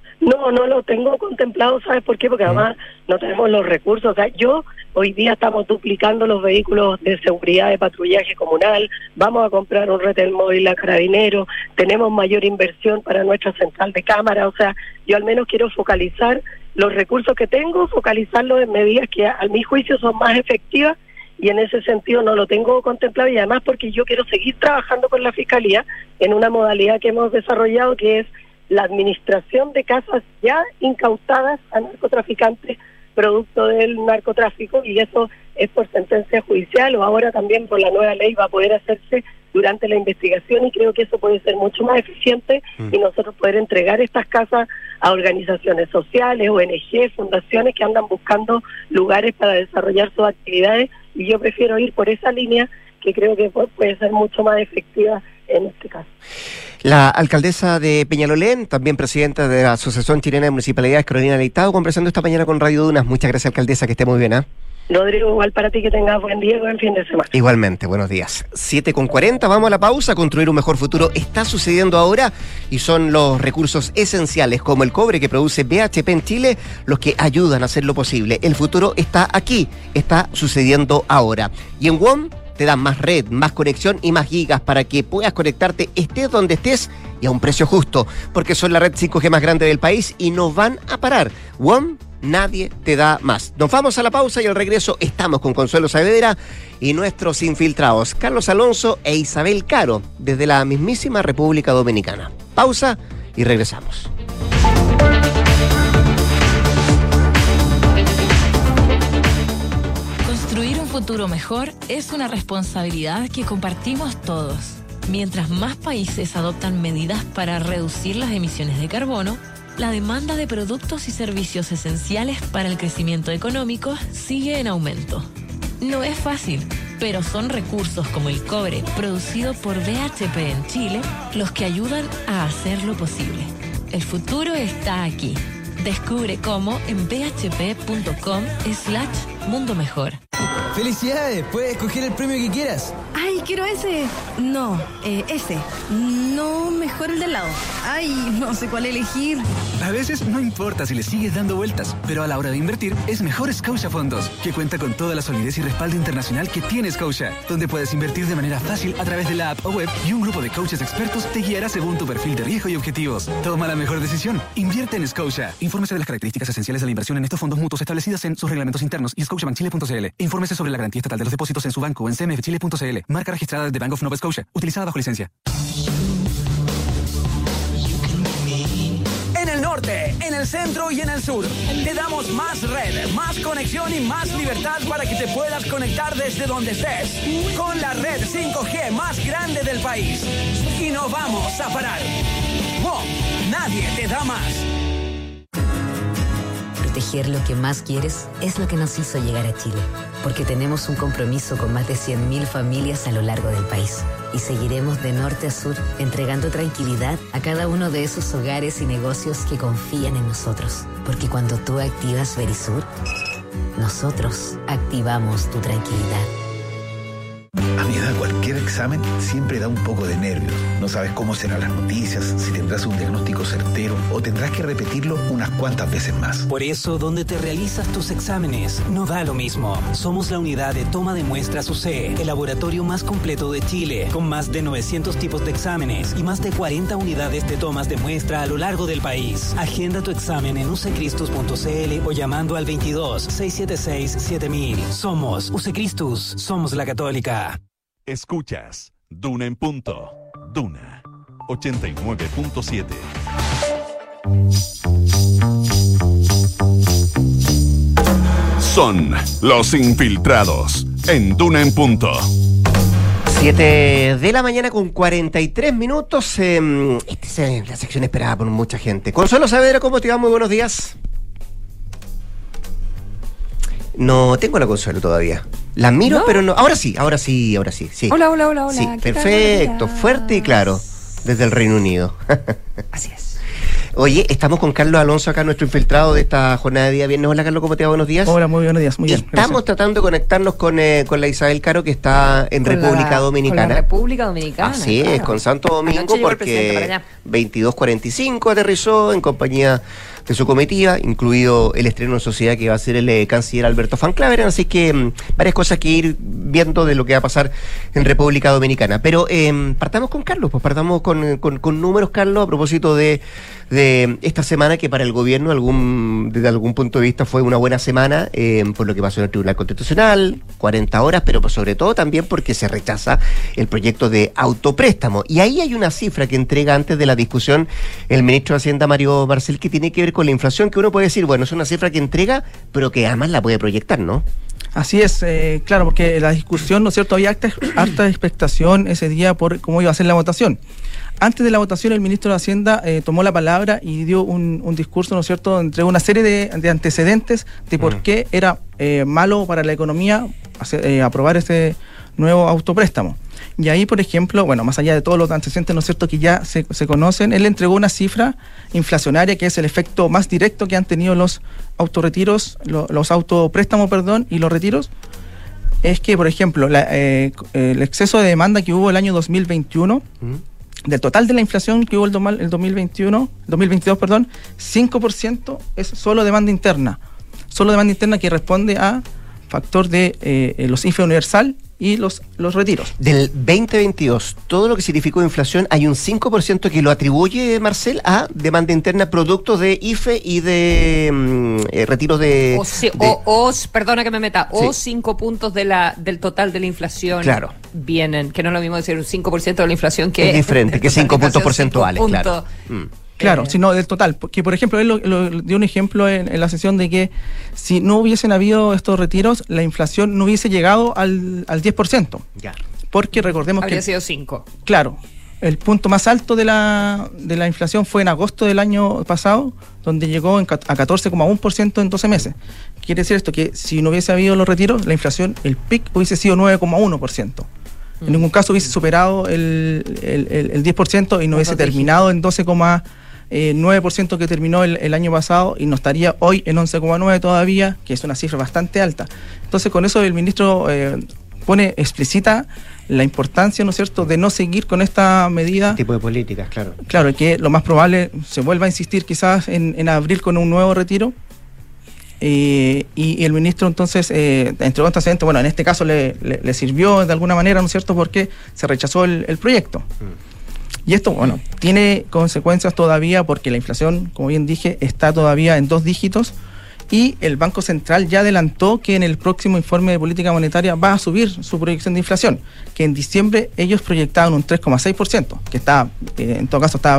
No lo tengo contemplado, ¿sabes por qué? Porque además no tenemos los recursos. O sea, hoy día estamos duplicando los vehículos de seguridad de patrullaje comunal, vamos a comprar un retén móvil a Carabineros, tenemos mayor inversión para nuestra central de cámara. O sea, yo al menos quiero focalizar los recursos que tengo, focalizarlos en medidas que a mi juicio son más efectivas, y en ese sentido no lo tengo contemplado, y además porque yo quiero seguir trabajando con la Fiscalía en una modalidad que hemos desarrollado, que es la administración de casas ya incautadas a narcotraficantes producto del narcotráfico, y eso es por sentencia judicial, o ahora también por la nueva ley va a poder hacerse durante la investigación, y creo que eso puede ser mucho más eficiente y nosotros poder entregar estas casas a organizaciones sociales, ONG, fundaciones que andan buscando lugares para desarrollar sus actividades, y yo prefiero ir por esa línea que creo que puede ser mucho más efectiva en este caso. La alcaldesa de Peñalolén, también presidenta de la Asociación Chilena de Municipalidades, Carolina Leitao, conversando esta mañana con Radio Dunas. Muchas gracias, alcaldesa, que esté muy bien, ¿eh? Rodrigo, igual para ti, que tengas buen día y buen fin de semana. Igualmente, buenos días. 7:40, vamos a la pausa. Construir un mejor futuro está sucediendo ahora, y son los recursos esenciales como el cobre que produce BHP en Chile los que ayudan a hacerlo posible. El futuro está aquí, está sucediendo ahora. Y en WOM te dan más red, más conexión y más gigas para que puedas conectarte estés donde estés y a un precio justo, porque son la red 5G más grande del país y no van a parar. WOM, nadie te da más. Nos vamos a la pausa y al regreso estamos con Consuelo Saavedra y nuestros infiltrados, Carlos Alonso e Isabel Caro, desde la mismísima República Dominicana. Pausa y regresamos. Construir un futuro mejor es una responsabilidad que compartimos todos. Mientras más países adoptan medidas para reducir las emisiones de carbono, la demanda de productos y servicios esenciales para el crecimiento económico sigue en aumento. No es fácil, pero son recursos como el cobre producido por BHP en Chile los que ayudan a hacerlo posible. El futuro está aquí. Descubre cómo en bhp.com/mundo mejor. ¡Felicidades! Puedes escoger el premio que quieras. ¡Ay, quiero ese! No, ese. No, mejor el de al lado. ¡Ay, no sé cuál elegir! A veces no importa si le sigues dando vueltas, pero a la hora de invertir es mejor Scotia Fondos, que cuenta con toda la solidez y respaldo internacional que tiene Scotia, donde puedes invertir de manera fácil a través de la app o web, y un grupo de coaches expertos te guiará según tu perfil de riesgo y objetivos. Toma la mejor decisión. Invierte en Scotia. Infórmese de las características esenciales de la inversión en estos fondos mutuos establecidas en sus reglamentos internos y scotiabankchile.cl. Infórmese sobre la garantía estatal de los depósitos en su banco o en cmfchile.cl. Marca registrada de Bank of Nova Scotia. Utilizada bajo licencia. norte, en el centro y en el sur. Te damos más red, más conexión y más libertad para que te puedas conectar desde donde estés. Con la red 5G más grande del país. Y no vamos a parar. Nadie te da más. Proteger lo que más quieres es lo que nos hizo llegar a Chile, porque tenemos un compromiso con más de 100.000 familias a lo largo del país y seguiremos de norte a sur entregando tranquilidad a cada uno de esos hogares y negocios que confían en nosotros, porque cuando tú activas Verisur, nosotros activamos tu tranquilidad. A mi edad, cualquier examen siempre da un poco de nervios. No sabes cómo serán las noticias, si tendrás un diagnóstico certero o tendrás que repetirlo unas cuantas veces más. Por eso, donde te realizas tus exámenes, no da lo mismo. Somos la unidad de toma de muestras UC, el laboratorio más completo de Chile, con más de 900 tipos de exámenes y más de 40 unidades de tomas de muestra a lo largo del país. Agenda tu examen en ucecristus.cl o llamando al 22-676-7000. Somos UCCristus, somos la Católica. Escuchas Duna en Punto. Duna 89.7. Son los infiltrados en Duna en Punto. 7 de la mañana con 43 minutos. Esta es la sección esperada por mucha gente. Consuelo Saavedra, ¿cómo te va? Muy buenos días. No tengo la Consuelo todavía. La miro, ¿no? Pero no. Ahora sí. Sí. Hola. Sí, perfecto, fuerte y claro, desde el Reino Unido. Así es. Oye, estamos con Carlos Alonso acá, nuestro infiltrado de esta jornada de día viernes. Hola, Carlos, ¿cómo te va? Buenos días. Hola, muy buenos días. Muy bien. Estamos tratando de conectarnos con la Isabel Caro, que está en República Dominicana. Con la República Dominicana. Así es, con Santo Domingo, porque 22:45 aterrizó en compañía de su comitiva, incluido el estreno en sociedad que va a ser el canciller Alberto Van Claveren, así que varias cosas que ir viendo de lo que va a pasar en República Dominicana. Pero partamos con Carlos, pues partamos con números, Carlos, a propósito de esta semana que para el gobierno desde algún punto de vista fue una buena semana, por lo que pasó en el Tribunal Constitucional, 40 horas, pero sobre todo también porque se rechaza el proyecto de autopréstamo. Y ahí hay una cifra que entrega antes de la discusión el ministro de Hacienda, Mario Marcel, que tiene que ver con la inflación, que uno puede decir, bueno, es una cifra que entrega, pero que además la puede proyectar, ¿no? Así es, claro, porque la discusión, ¿no es cierto?, había harta expectación ese día por cómo iba a ser la votación. Antes de la votación, el ministro de Hacienda tomó la palabra y dio un discurso, ¿no es cierto?, entregó una serie de antecedentes de por qué era malo para la economía aprobar ese nuevo autopréstamo. Y ahí, por ejemplo, bueno, más allá de todos los antecedentes, ¿no es cierto?, que ya se conocen, él entregó una cifra inflacionaria que es el efecto más directo que han tenido los los autopréstamos, y los retiros. Es que, por ejemplo, el exceso de demanda que hubo el año 2021, del total de la inflación que hubo el 2022, 5% es solo demanda interna. Solo demanda interna que responde a factor de los IFE universal y los retiros. Del 2022, todo lo que significó inflación, hay un 5% que lo atribuye, Marcel, a demanda interna, producto de IFE y de retiros de... perdona que me meta, sí. 5 puntos del total de la inflación, claro, vienen, que no es lo mismo decir un 5% de la inflación que... Es diferente, que 5 puntos porcentuales, claro. Claro, sino del total, porque por ejemplo él lo dio un ejemplo en la sesión de que si no hubiesen habido estos retiros, la inflación no hubiese llegado al 10%. Ya. Porque recordemos habría sido 5. Claro, el punto más alto de la inflación fue en agosto del año pasado, donde llegó a 14,1% en 12 meses. Quiere decir esto, que si no hubiese habido los retiros, la inflación, el pic hubiese sido 9,1%. En ningún caso hubiese superado el 10% y no hubiese terminado en 12,9% que terminó el año pasado, y no estaría hoy en 11,9 todavía, que es una cifra bastante alta. Entonces, con eso el ministro explicita la importancia, ¿no es cierto?, de no seguir con esta medida. Este tipo de políticas, claro. Claro, que lo más probable se vuelva a insistir quizás en abril con un nuevo retiro. Y el ministro entonces entregó este antecedente. Bueno, en este caso le sirvió de alguna manera, ¿no es cierto?, porque se rechazó el proyecto. Y esto, bueno, tiene consecuencias todavía porque la inflación, como bien dije, está todavía en 2 dígitos, y el Banco Central ya adelantó que en el próximo informe de política monetaria va a subir su proyección de inflación, que en diciembre ellos proyectaban un 3,6%, que está, en todo caso, está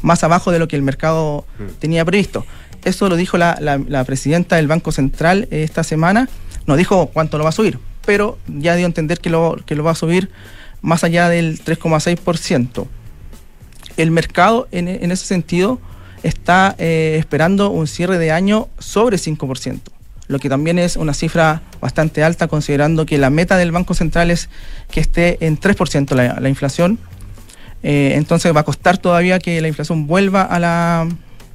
más abajo de lo que el mercado tenía previsto. Eso lo dijo la presidenta del Banco Central esta semana. No dijo cuánto lo va a subir, pero ya dio a entender que lo va a subir más allá del 3,6%. El mercado, en ese sentido, está esperando un cierre de año sobre 5%, lo que también es una cifra bastante alta, considerando que la meta del Banco Central es que esté en 3% la inflación. Entonces va a costar todavía que la inflación vuelva a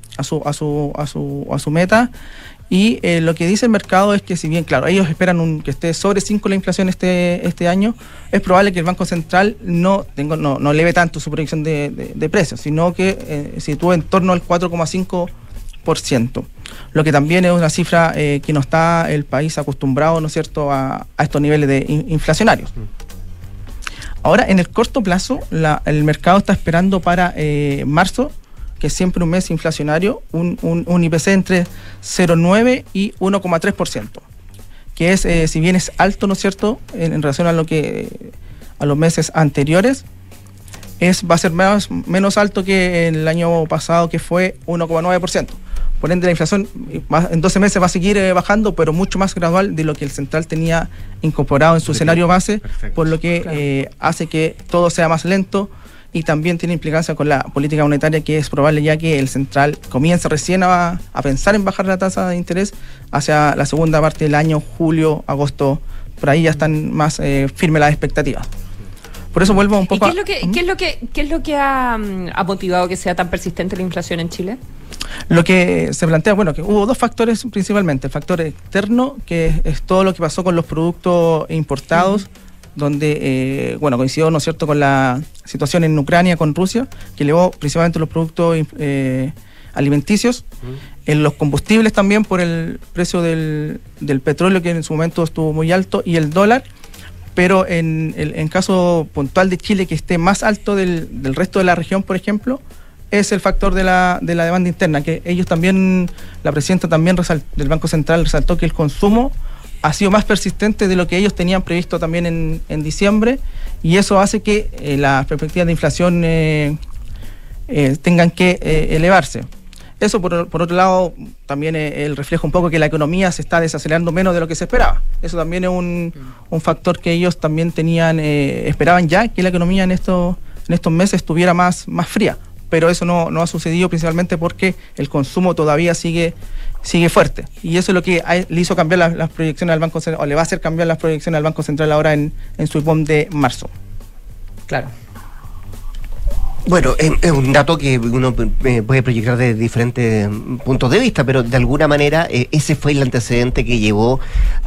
su meta. Y lo que dice el mercado es que, si bien, claro, ellos esperan que esté sobre 5 la inflación este año, es probable que el Banco Central no eleve tanto su proyección de precios, sino que sitúe en torno al 4,5%, lo que también es una cifra que no está el país acostumbrado, ¿no es cierto?, a estos niveles inflacionarios. Ahora, en el corto plazo, el mercado está esperando para marzo, que es siempre un mes inflacionario, un IPC entre 0,9 y 1,3%, que es, si bien es alto, ¿no es cierto?, en relación a los meses anteriores, va a ser menos alto que el año pasado, que fue 1,9%. Por ende, la inflación en 12 meses va a seguir bajando, pero mucho más gradual de lo que el Central tenía incorporado en su escenario base. Perfecto. Por lo que hace que todo sea más lento, y también tiene implicancia con la política monetaria, que es probable ya que el Central comience recién a pensar en bajar la tasa de interés hacia la segunda parte del año, julio, agosto. Por ahí ya están más firmes las expectativas. Por eso vuelvo un poco ¿Y qué es lo que ha motivado que sea tan persistente la inflación en Chile? Lo que se plantea, que hubo dos factores principalmente. El factor externo, que es todo lo que pasó con los productos importados, donde, coincidió, ¿no es cierto?, con la situación en Ucrania, con Rusia, que elevó principalmente los productos alimenticios, en los combustibles también por el precio del petróleo, que en su momento estuvo muy alto, y el dólar. Pero en caso puntual de Chile, que esté más alto del resto de la región, por ejemplo, es el factor de la demanda interna, que ellos también, la presidenta también del Banco Central resaltó que el consumo ha sido más persistente de lo que ellos tenían previsto también en diciembre, y eso hace que las perspectivas de inflación tengan que elevarse. Eso, por otro lado, también el reflejo un poco que la economía se está desacelerando menos de lo que se esperaba. Eso también es un factor que ellos también esperaban ya, que la economía en estos meses estuviera más fría, pero eso no ha sucedido, principalmente porque el consumo todavía sigue fuerte, y eso es lo que le hizo cambiar las proyecciones al Banco Central, o le va a hacer cambiar las proyecciones al Banco Central ahora en su IPOM de marzo. Claro. Bueno, es un dato que uno puede proyectar desde diferentes puntos de vista, pero de alguna manera ese fue el antecedente que llevó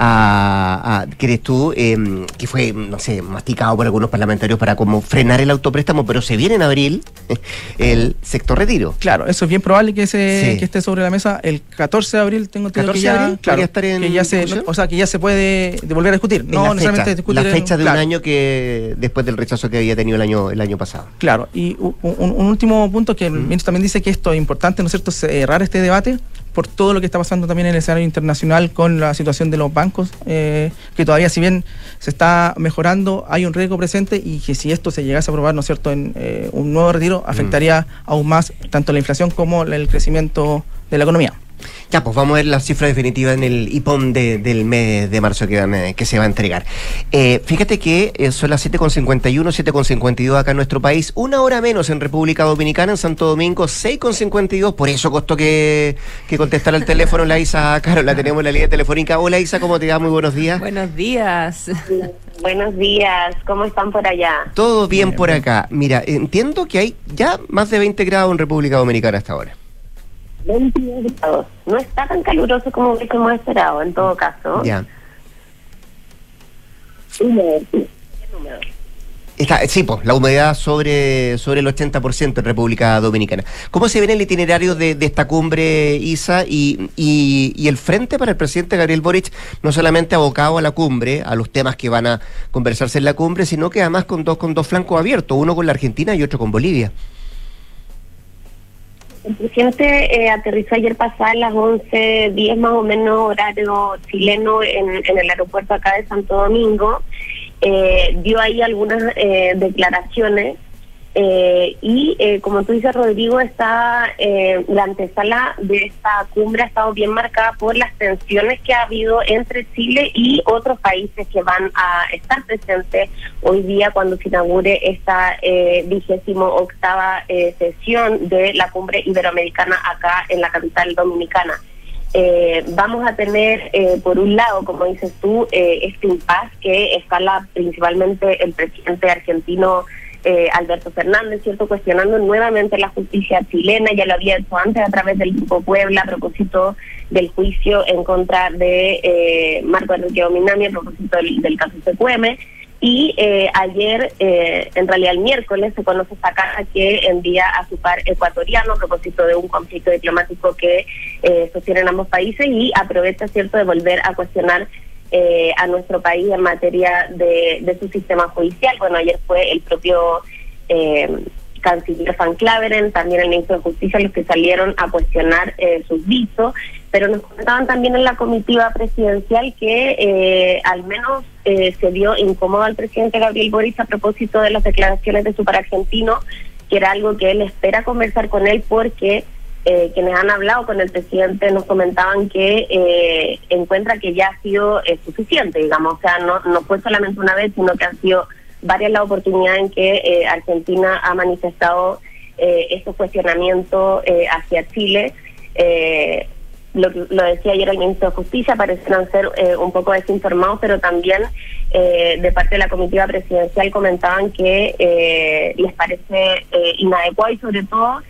¿crees tú? Que fue, no sé, masticado por algunos parlamentarios para como frenar el autopréstamo, pero se viene en abril el sector retiro. Claro, eso es bien probable que esté sobre la mesa el 14 de abril, tengo entendido que ya, claro, estar que ya se puede volver a discutir. No necesariamente discutir la fecha de un año que después del rechazo que había tenido el año pasado. Claro, y un último punto que el ministro también dice que esto es importante, ¿no es cierto?, cerrar este debate por todo lo que está pasando también en el escenario internacional con la situación de los bancos, que todavía, si bien se está mejorando, hay un riesgo presente, y que si esto se llegase a aprobar, ¿no es cierto?, en un nuevo retiro, afectaría aún más tanto la inflación como el crecimiento de la economía. Ya, pues vamos a ver la cifra definitiva en el IPOM del mes de marzo que se va a entregar. Fíjate que son las 7:51, 7:52 acá en nuestro país, 1 hora menos en República Dominicana, en Santo Domingo, 6:52, por eso costó que contestara el teléfono la Isa Caro, la tenemos en la línea telefónica. Hola Isa, ¿cómo te va? Muy buenos días. Buenos días. Buenos días, ¿cómo están por allá? Todo bien por acá. Mira, entiendo que hay ya más de 20 grados en República Dominicana hasta ahora. 22 grados. No está tan caluroso como hubiésemos esperado, en todo caso. Ya. Sí, pues, la humedad sobre el 80% en República Dominicana. ¿Cómo se ve el itinerario de esta cumbre, Isa? Y el frente para el presidente Gabriel Boric, no solamente abocado a la cumbre, a los temas que van a conversarse en la cumbre, sino que además con dos flancos abiertos, uno con la Argentina y otro con Bolivia. El presidente aterrizó ayer pasada a las 11:10 más o menos horario chileno en el aeropuerto acá de Santo Domingo. Dio ahí algunas declaraciones Como tú dices, Rodrigo, la antesala de esta cumbre ha estado bien marcada por las tensiones que ha habido entre Chile y otros países que van a estar presentes hoy día cuando se inaugure esta 28ª sesión de la cumbre iberoamericana acá en la capital dominicana. Vamos a tener, por un lado, como dices tú, este impasse que escala principalmente el presidente argentino Alberto Fernández, ¿cierto?, cuestionando nuevamente la justicia chilena. Ya lo había hecho antes a través del Grupo Puebla a propósito del juicio en contra de Marco Enrique Minami a propósito del caso CQM. Y ayer, en realidad el miércoles, se conoce esta carta que envía a su par ecuatoriano a propósito de un conflicto diplomático que sostienen ambos países, y aprovecha, ¿cierto?, de volver a cuestionar a nuestro país en materia de su sistema judicial. Bueno, ayer fue el propio canciller Van Claveren, también el ministro de Justicia, los que salieron a cuestionar sus visos, pero nos comentaban también en la comitiva presidencial que al menos se vio incómodo al presidente Gabriel Boric a propósito de las declaraciones de su par argentino, que era algo que él espera conversar con él, porque quienes han hablado con el presidente nos comentaban que encuentra que ya ha sido suficiente, digamos, o sea, no fue solamente una vez, sino que han sido varias las oportunidades en que Argentina ha manifestado estos cuestionamientos hacia Chile. Lo decía ayer el ministro de Justicia, parecieron ser un poco desinformados, pero también de parte de la comitiva presidencial comentaban que les parece inadecuado y sobre todo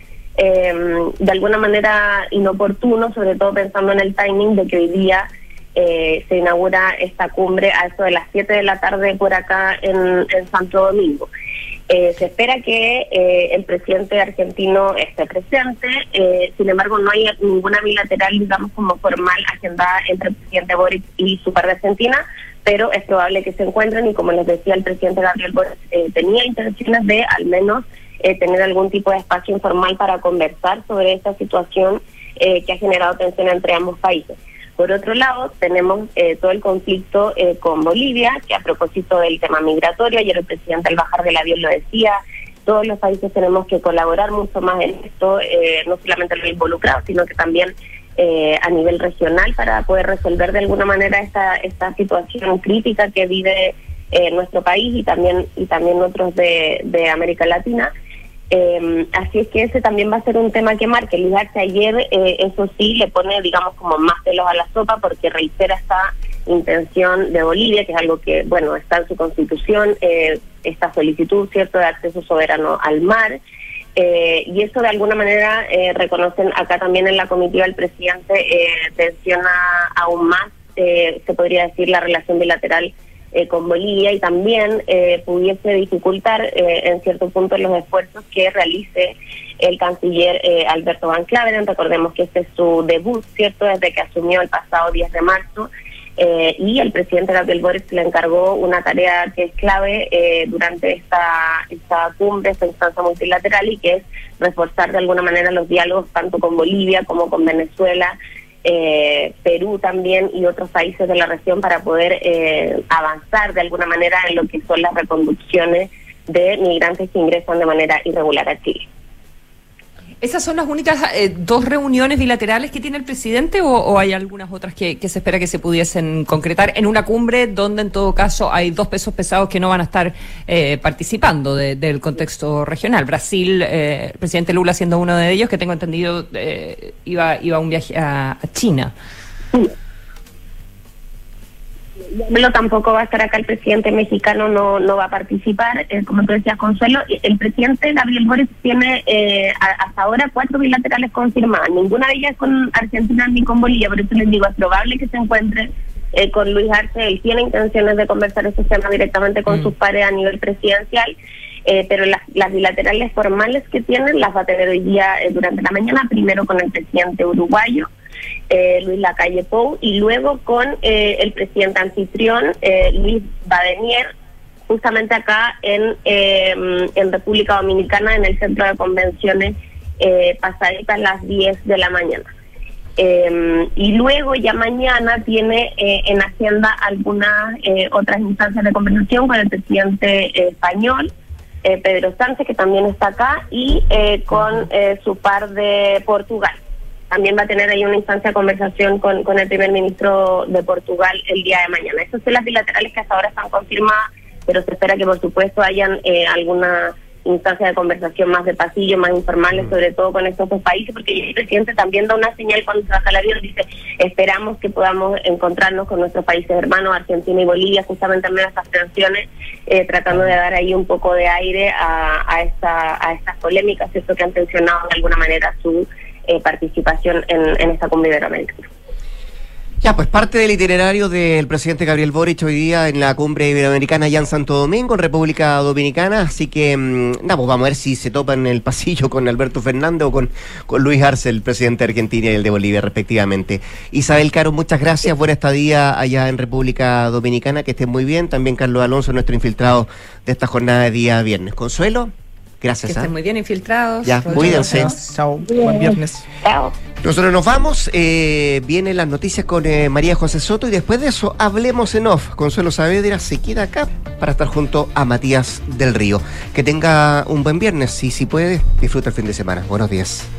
de alguna manera inoportuno, sobre todo pensando en el timing de que hoy día se inaugura esta cumbre a eso de las 7 de la tarde por acá en Santo Domingo. Se espera que el presidente argentino esté presente, sin embargo no hay ninguna bilateral, digamos, como formal agendada entre el presidente Boric y su par de Argentina, pero es probable que se encuentren, y como les decía, el presidente Gabriel Boric tenía intenciones de al menos tener algún tipo de espacio informal para conversar sobre esta situación que ha generado tensión entre ambos países. Por otro lado, tenemos todo el conflicto con Bolivia, que a propósito del tema migratorio, ayer el presidente al bajar del avión lo decía, todos los países tenemos que colaborar mucho más en esto, no solamente los involucrados, sino que también a nivel regional, para poder resolver de alguna manera esta situación crítica que vive nuestro país y también otros de América Latina. Así es que ese también va a ser un tema que marque. Luis Arce ayer, eso sí, le pone, digamos, como más pelos a la sopa, porque reitera esta intención de Bolivia, que es algo que, bueno, está en su constitución, esta solicitud, ¿cierto?, de acceso soberano al mar, y eso de alguna manera reconocen acá también en la comitiva. El presidente tensiona aún más, se podría decir, la relación bilateral con Bolivia, y también pudiese dificultar en cierto punto los esfuerzos que realice el canciller Alberto Van Claveren. Recordemos que este es su debut, ¿cierto?, desde que asumió el pasado 10 de marzo, y el presidente Gabriel Boric le encargó una tarea que es clave durante esta cumbre, esta instancia multilateral, y que es reforzar de alguna manera los diálogos tanto con Bolivia como con Venezuela, Perú también, y otros países de la región, para poder avanzar de alguna manera en lo que son las reconducciones de migrantes que ingresan de manera irregular a Chile. ¿Esas son las únicas dos reuniones bilaterales que tiene el presidente, o hay algunas otras que se espera que se pudiesen concretar en una cumbre donde en todo caso hay dos pesos pesados que no van a estar participando del contexto regional? Brasil, el presidente Lula siendo uno de ellos, que tengo entendido iba a un viaje a China. Sí. Tampoco va a estar acá el presidente mexicano, no va a participar, como tú decías, Consuelo. El presidente Gabriel Boric tiene hasta ahora 4 bilaterales confirmadas, ninguna de ellas con Argentina ni con Bolivia, por eso les digo, es probable que se encuentre con Luis Arce. Él tiene intenciones de conversar estos temas directamente con sus pares a nivel presidencial, pero las bilaterales formales que tienen las va a tener hoy día durante la mañana, primero con el presidente uruguayo, Luis Lacalle Pou, y luego con el presidente anfitrión, Luis Badenier, justamente acá en República Dominicana, en el centro de convenciones, pasaditas las 10 de la mañana. Y luego ya mañana tiene en agenda algunas otras instancias de conversación con el presidente español, Pedro Sánchez, que también está acá, y con su par de Portugal. También va a tener ahí una instancia de conversación con el primer ministro de Portugal el día de mañana. Estas son las bilaterales que hasta ahora están confirmadas, pero se espera que por supuesto hayan alguna instancia de conversación más de pasillo, más informales, sobre todo con estos dos países, porque el presidente también da una señal cuando se baja el avión, dice, esperamos que podamos encontrarnos con nuestros países hermanos, Argentina y Bolivia, justamente en medio de estas tensiones, tratando de dar ahí un poco de aire a estas polémicas, ¿cierto?, que han tensionado de alguna manera su participación en esta cumbre iberoamericana. Ya, pues parte del itinerario del presidente Gabriel Boric hoy día en la cumbre iberoamericana allá en Santo Domingo, en República Dominicana, así que pues vamos a ver si se topa en el pasillo con Alberto Fernández o con Luis Arce, el presidente de Argentina y el de Bolivia, respectivamente. Isabel Caro, muchas gracias, buena estadía allá en República Dominicana, que estén muy bien. También Carlos Alonso, nuestro infiltrado de esta jornada de día viernes. Consuelo, gracias. Que estén muy bien infiltrados. Ya, cuídense. Chao, buen viernes. Chao. Nosotros nos vamos, vienen las noticias con María José Soto y después de eso hablemos en off. Consuelo Saavedra se queda acá para estar junto a Matías del Río. Que tenga un buen viernes y si puede, disfruta el fin de semana. Buenos días.